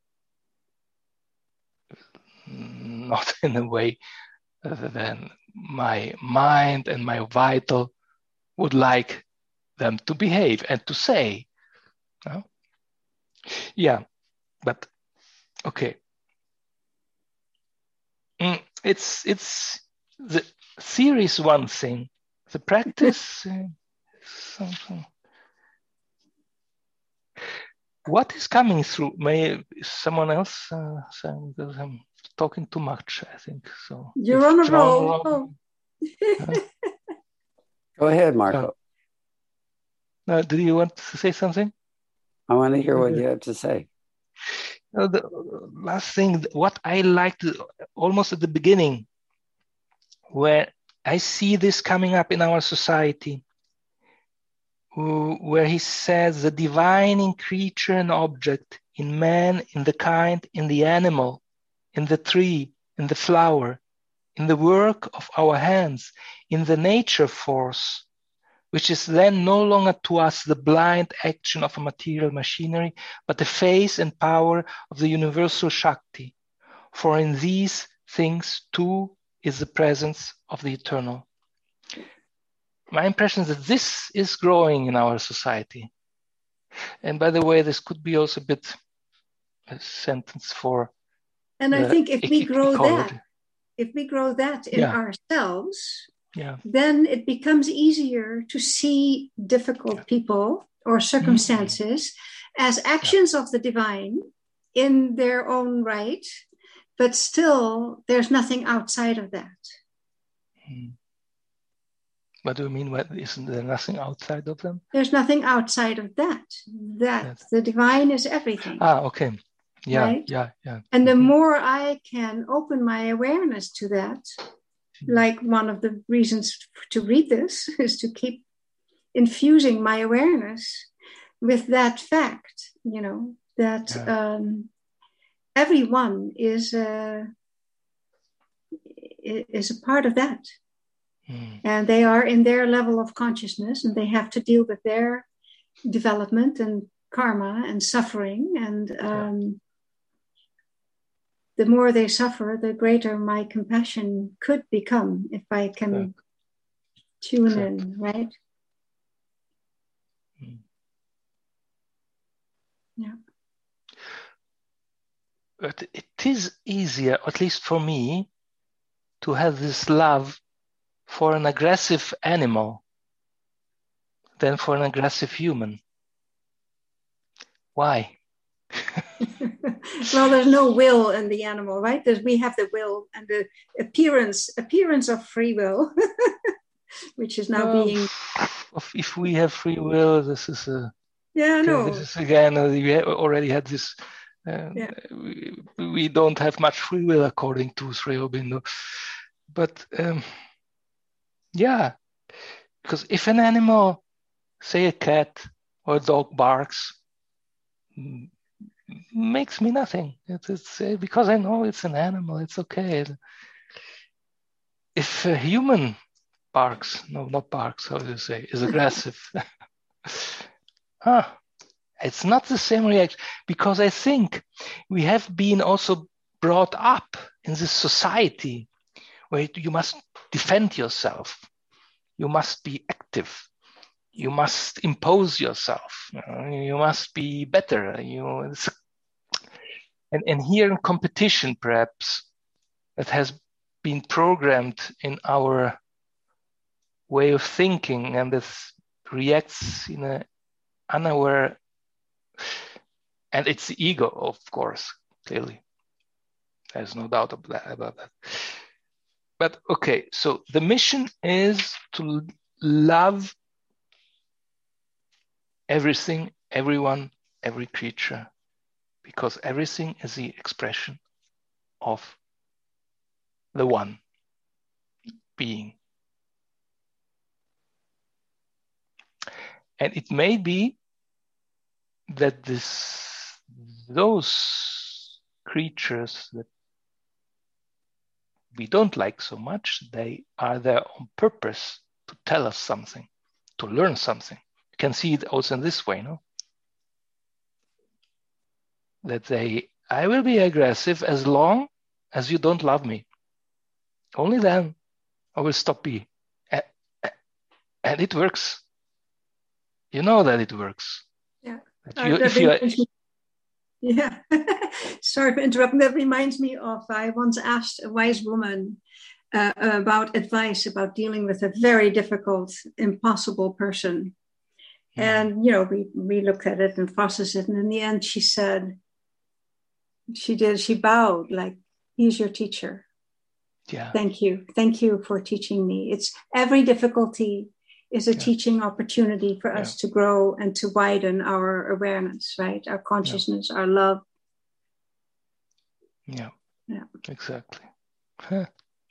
not in a way than my mind and my vital would like them to behave and to say. No? Yeah, but okay. It's the theory is one thing. The practice something. What is coming through? May someone else say, because I'm talking too much, I think. So you're on a roll. Go ahead, Marco. Do you want to say something? I want to hear what you have to say. The last thing, what I liked almost at the beginning, where I see this coming up in our society, where he says the divine in creature and object, in man, in the kind, in the animal, in the tree, in the flower, in the work of our hands, in the nature force, which is then no longer to us the blind action of a material machinery, but the face and power of the universal Shakti. For in these things too is the presence of the eternal. My impression is that this is growing in our society. And by the way, this could be also a bit a sentence for. And I think if we grow that in ourselves, then it becomes easier to see difficult people or circumstances as actions of the divine in their own right, but still there's nothing outside of that. What do you mean? What, isn't there nothing outside of them? There's nothing outside of that. The divine is everything. Okay. Yeah, right? yeah. And the more I can open my awareness to that, like one of the reasons to read this is to keep infusing my awareness with that fact, that everyone is a part of that. And they are in their level of consciousness, and they have to deal with their development and karma and suffering. And the more they suffer, the greater my compassion could become if I can tune in, right? Yeah. But it is easier, at least for me, to have this love for an aggressive animal than for an aggressive human. Why? Well, there's no will in the animal, right? We have the will and the appearance of free will, which is now being. If we have free will, this is no. This is again. We already had this. We don't have much free will according to Sri Aurobindo, but because if an animal, say a cat or a dog, barks, makes me nothing. It's because I know it's an animal. It's okay. If a human barks, no, not barks. How do you say? Is aggressive. It's not the same reaction, because I think we have been also brought up in this society where you must defend yourself. You must be active. You must impose yourself. You must be better. And here in competition, perhaps, that has been programmed in our way of thinking, and this reacts in an unaware. And it's the ego, of course, clearly. There's no doubt about that. But okay, so the mission is to love everything, everyone, every creature, because everything is the expression of the one being. And it may be that those creatures that we don't like so much, they are there on purpose to tell us something, to learn something. You can see it also in this way, no? That I will be aggressive as long as you don't love me. Only then I will stop being. And it works. You know that it works. Yeah. Yeah. Sorry for interrupting. That reminds me of, I once asked a wise woman about advice about dealing with a very difficult, impossible person. And, we looked at it and processed it. And in the end, she said, she bowed like, he's your teacher. Yeah. Thank you. Thank you for teaching me. It's every difficulty is a teaching opportunity for us to grow and to widen our awareness, right? Our consciousness, our love. Yeah. Exactly. So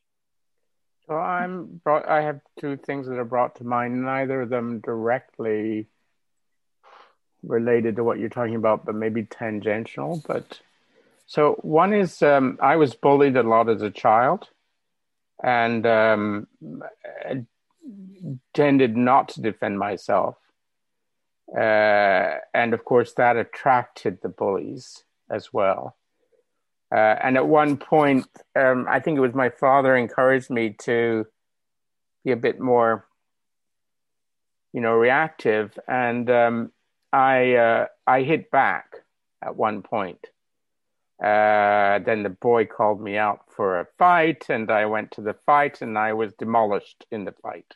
I have two things that are brought to mind, neither of them directly related to what you're talking about, but maybe tangential. But so one is I was bullied a lot as a child, and tended not to defend myself. And of course, that attracted the bullies as well. And at one point, I think it was my father encouraged me to be a bit more, reactive. And I hit back at one point. Then the boy called me out for a fight, and I went to the fight, and I was demolished in the fight.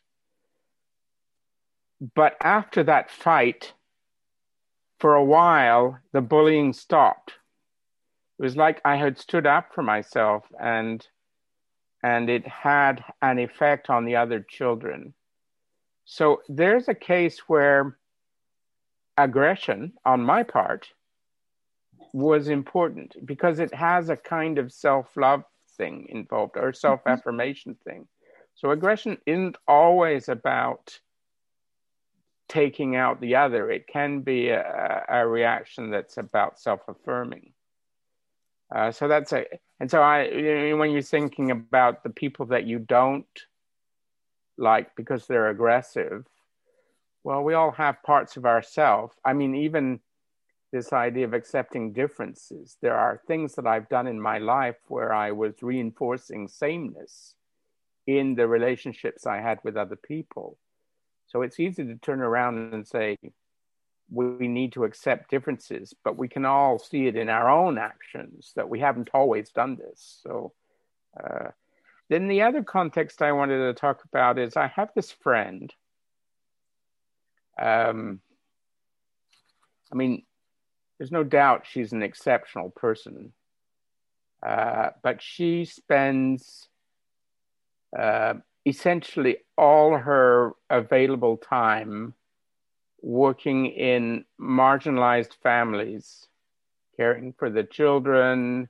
But after that fight, for a while, the bullying stopped. It was like I had stood up for myself, and it had an effect on the other children. So there's a case where aggression on my part was important because it has a kind of self-love thing involved, or self-affirmation thing. So aggression isn't always about taking out the other. It can be a reaction that's about self-affirming. So that's and so when you're thinking about the people that you don't like because they're aggressive, well, we all have parts of ourselves. I mean, even this idea of accepting differences. There are things that I've done in my life where I was reinforcing sameness in the relationships I had with other people. So it's easy to turn around and say, we need to accept differences, but we can all see it in our own actions that we haven't always done this. So then the other context I wanted to talk about is I have this friend. I mean, there's no doubt she's an exceptional person, but she spends essentially all her available time working in marginalized families, caring for the children,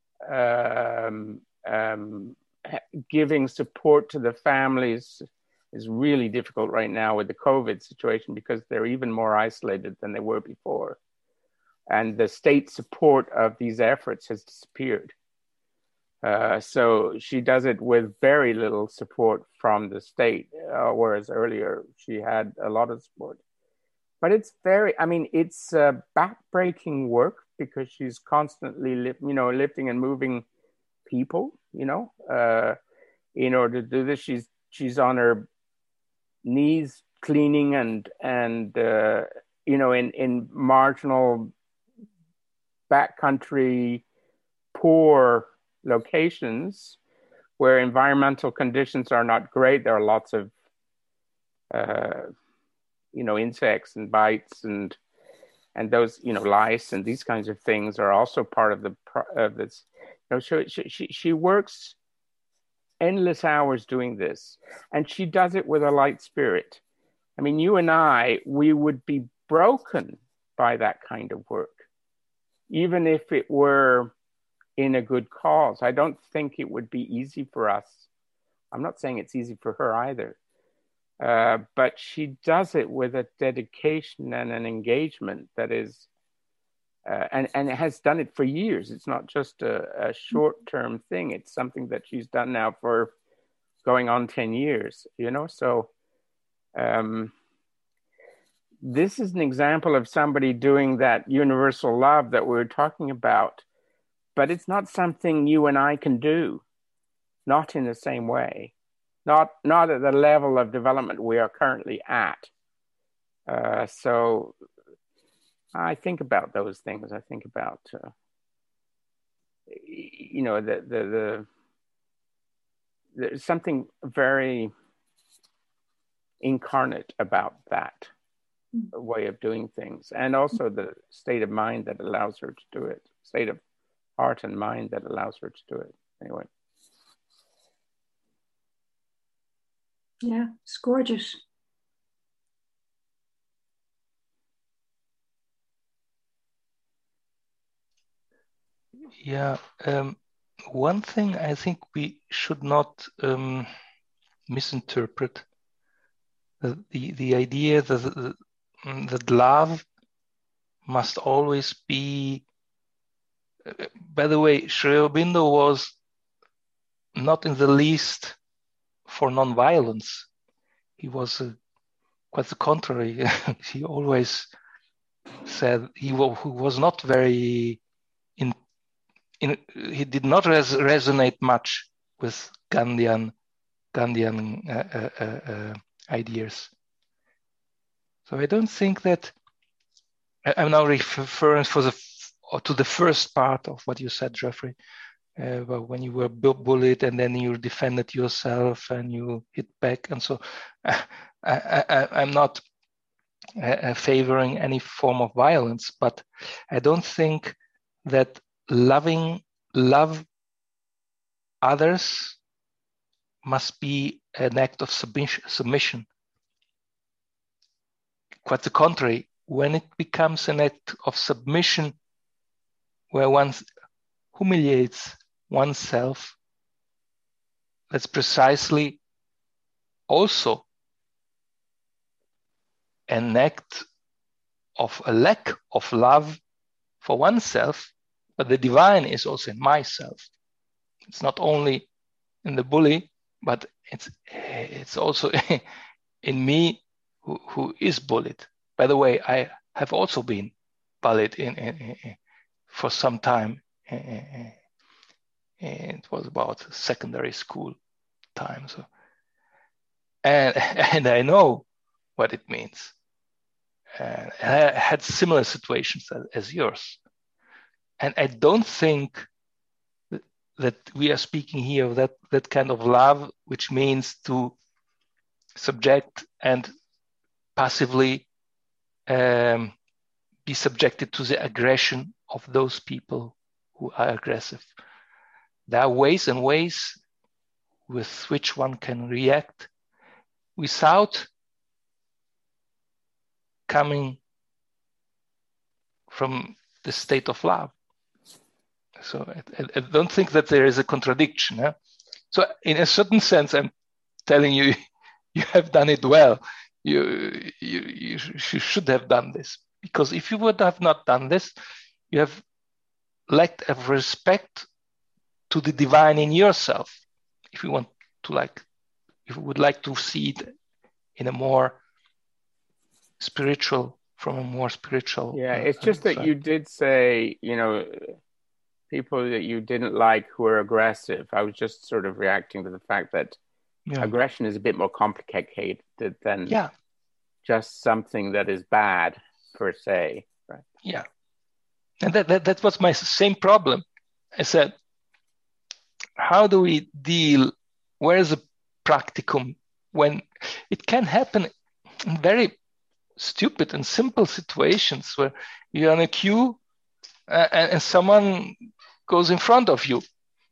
giving support to the families is really difficult right now with the COVID situation because they're even more isolated than they were before. And the state support of these efforts has disappeared. So she does it with very little support from the state, whereas earlier she had a lot of support. But it's it's backbreaking work because she's constantly, lifting and moving people, in order to do this. She's on her knees cleaning and in marginal backcountry poor locations where environmental conditions are not great. There are lots of insects and bites and those lice and these kinds of things are also part of this. She works endless hours doing this, and she does it with a light spirit. I mean, you and I, we would be broken by that kind of work, even if it were in a good cause. I don't think it would be easy for us. I'm not saying it's easy for her either, but she does it with a dedication and an engagement that is, and it has done it for years. It's not just a short-term thing. It's something that she's done now for going on 10 years, So this is an example of somebody doing that universal love that we're talking about, but it's not something you and I can do, not in the same way, not at the level of development we are currently at. So I think about those things. I think about, there's something very incarnate about that way of doing things, and also the state of mind that allows her to do it, state of heart and mind that allows her to do it. Anyway. Yeah, it's gorgeous. Yeah, one thing I think we should not misinterpret the idea that love must always be. By the way, Sri Aurobindo was not in the least for non-violence. He was quite the contrary. He always said he was not very he did not resonate much with Gandhian ideas. So I don't think that I'm now referring to the first part of what you said, Jeffrey, when you were bullied and then you defended yourself and you hit back, and so I'm not favoring any form of violence, but I don't think that love others must be an act of submission. quite the contrary, when it becomes an act of submission, where one humiliates oneself, that's precisely also an act of a lack of love for oneself, but the divine is also in myself. It's not only in the bully, but it's also in me who is bullied. By the way, I have also been bullied for some time. It was about secondary school time. So, and I know what it means. And I had similar situations as yours. And I don't think that we are speaking here of that kind of love, which means to subject and passively be subjected to the aggression of those people who are aggressive. There are ways and ways with which one can react without coming from the state of love. So I don't think that there is a contradiction. Huh? So in a certain sense, I'm telling you, you have done it well. You should have done this, because if you would have not done this, you have lacked of respect to the divine in yourself. If you want to if you would like to see it in a more spiritual, from a more spiritual. Yeah, it's just that you did say, people that you didn't like who are aggressive. I was just sort of reacting to the fact that aggression is a bit more complicated than just something that is bad per se. Right? Yeah. And that was my same problem. I said, how do we deal? Where is the practicum when it can happen in very stupid and simple situations where you're in a queue and someone goes in front of you,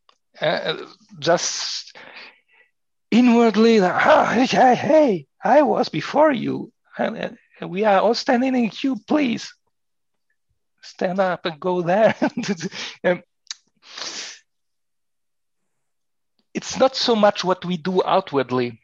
just inwardly, hey, I was before you, and we are all standing in a queue, please stand up and go there. It's not so much what we do outwardly.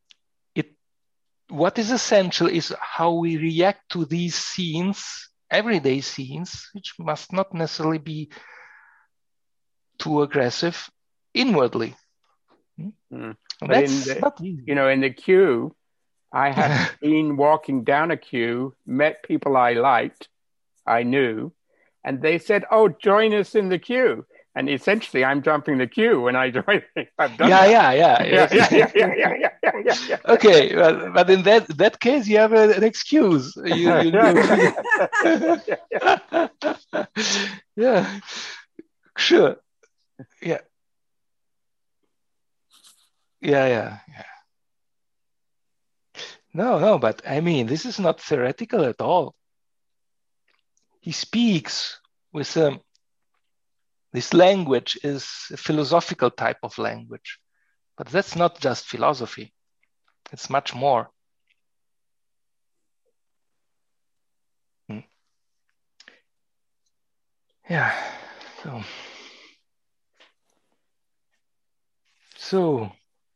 What is essential is how we react to these scenes, everyday scenes, which must not necessarily be too aggressive, inwardly. But that's not easy. In the queue, I have been walking down a queue, met people I liked, I knew, and they said, "Oh, join us in the queue." And essentially, I'm jumping the queue when I join. I've done that. Yeah. Okay, but in that case, you have an excuse. Yeah, sure. Yeah. No, but I mean, this is not theoretical at all. He speaks with this language is a philosophical type of language, but that's not just philosophy. It's much more. Yeah. So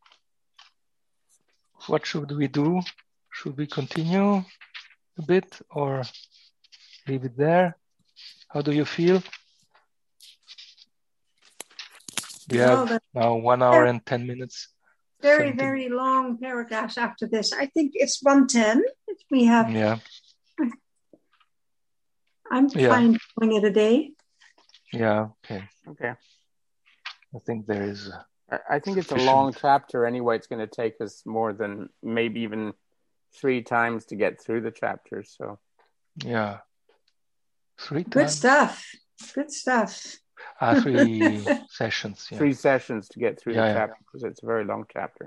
what should we do? Should we continue a bit or leave it there? How do you feel? We have now 1 hour and 10 minutes. Very long paragraphs after this. I think it's 110. We have. Yeah. I'm fine doing it a day. Yeah. Okay. I think there is. I think it's a long chapter anyway. It's going to take us more than maybe even 3 times to get through the chapters. So. Yeah. 3 times. Good stuff. 3 sessions. Yeah. 3 sessions to get through the chapter because it's a very long chapter.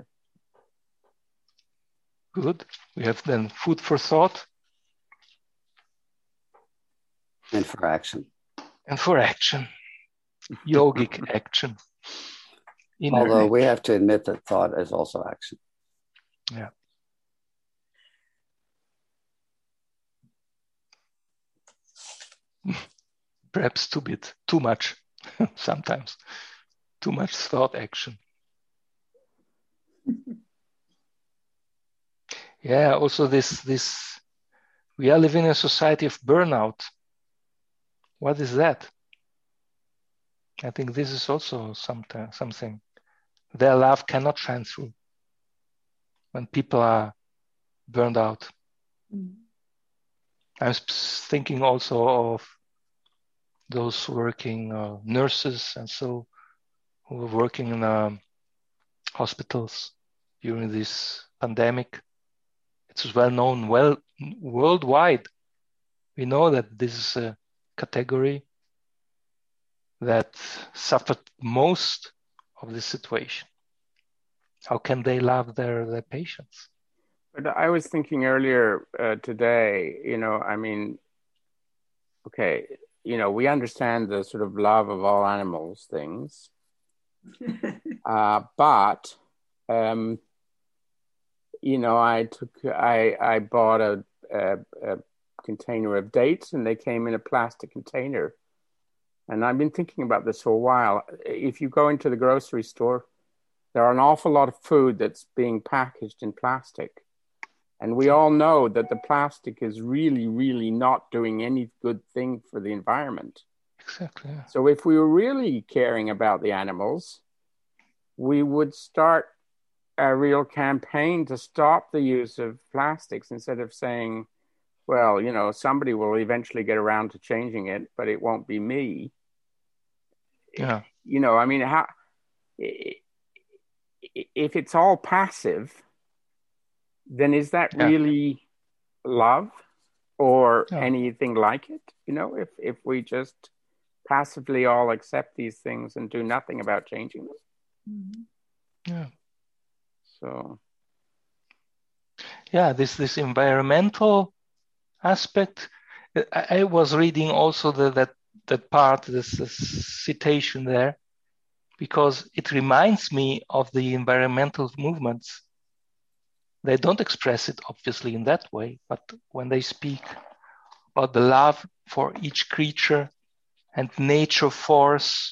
Good. We have then food for thought. And for action. Yogic action. Although we have to admit that thought is also action. Yeah. Perhaps too much, sometimes. Too much thought action. Yeah, also this we are living in a society of burnout. What is that? I think this is also something. Their love cannot shine through when people are burned out. I was thinking also of those working nurses and so who are working in hospitals during this pandemic. It's well known, worldwide. We know that this is a category that suffered most of this situation. How can they love their patients? But I was thinking earlier today, I mean, okay, we understand the sort of love of all animals things, but I bought a container of dates, and they came in a plastic container. And I've been thinking about this for a while. If you go into the grocery store, there are an awful lot of food that's being packaged in plastic. And we all know that the plastic is really, really not doing any good thing for the environment. Exactly. Yeah. So if we were really caring about the animals, we would start a real campaign to stop the use of plastics instead of saying, well, somebody will eventually get around to changing it, but it won't be me. Yeah. I mean, if it's all passive, then is that really love or anything like it? If we just passively all accept these things and do nothing about changing them. Yeah. So. Yeah, this environmental aspect. I was reading also that part, this citation there, because it reminds me of the environmental movements. They don't express it obviously in that way, but when they speak about the love for each creature and nature force,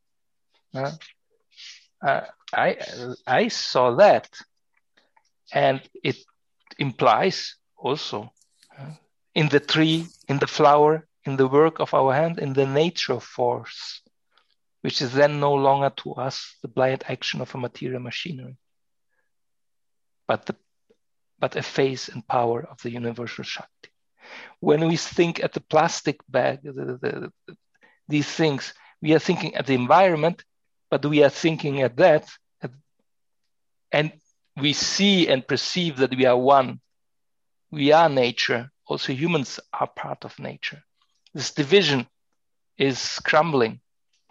I saw that, and it implies also in the tree, in the flower, in the work of our hand, in the nature force, which is then no longer to us the blind action of a material machinery, but a phase and power of the universal Shakti. When we think at the plastic bag, these things, we are thinking at the environment, but we are thinking at that, and we see and perceive that we are one. We are nature. Also, humans are part of nature. This division is crumbling.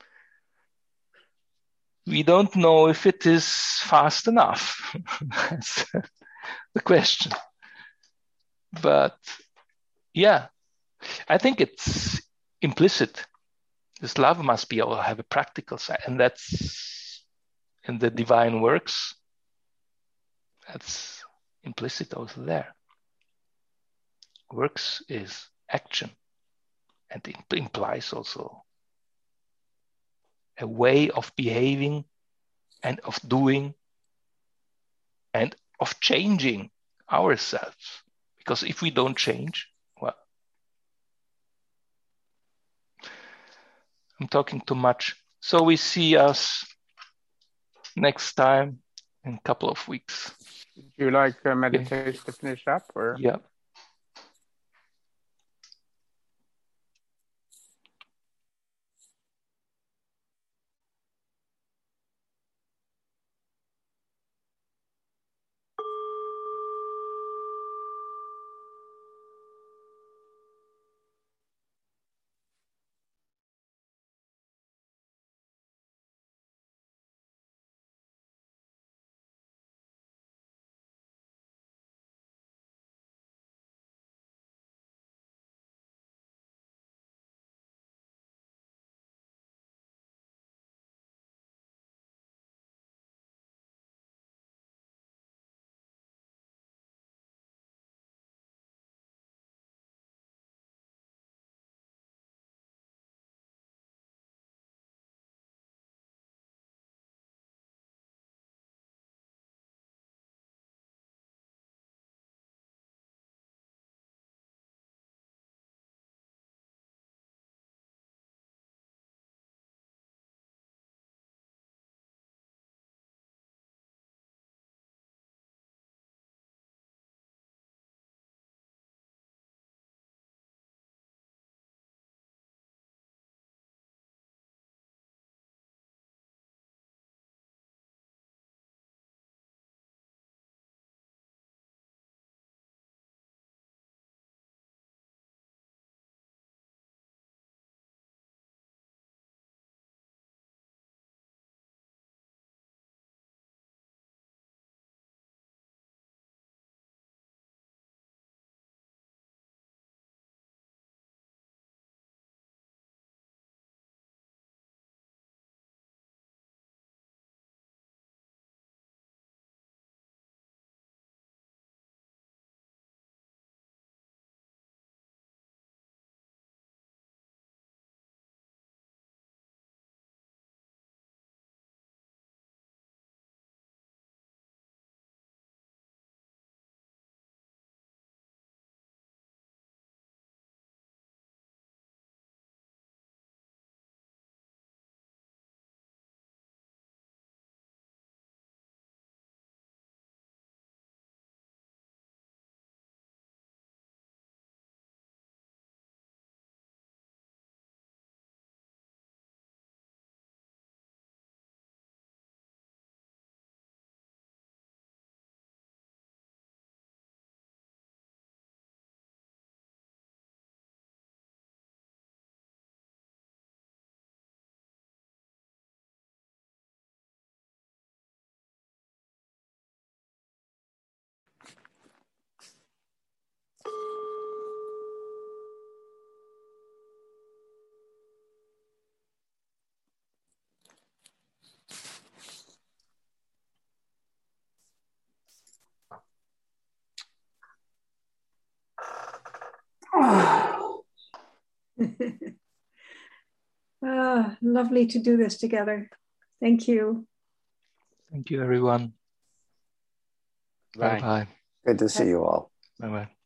We don't know if it is fast enough. That's the question. But yeah, I think it's implicit. This love must be or have a practical side, and that's in the divine works. That's implicit also there. Works is action, and it implies also a way of behaving and of doing and of changing ourselves. Because if we don't change, well, I'm talking too much. So we see us next time in a couple of weeks. Would you like meditation to finish up? Or? Yeah. Lovely to do this together. Thank you. Thank you, everyone. Bye. Bye-bye. Good to see you all. Bye-bye.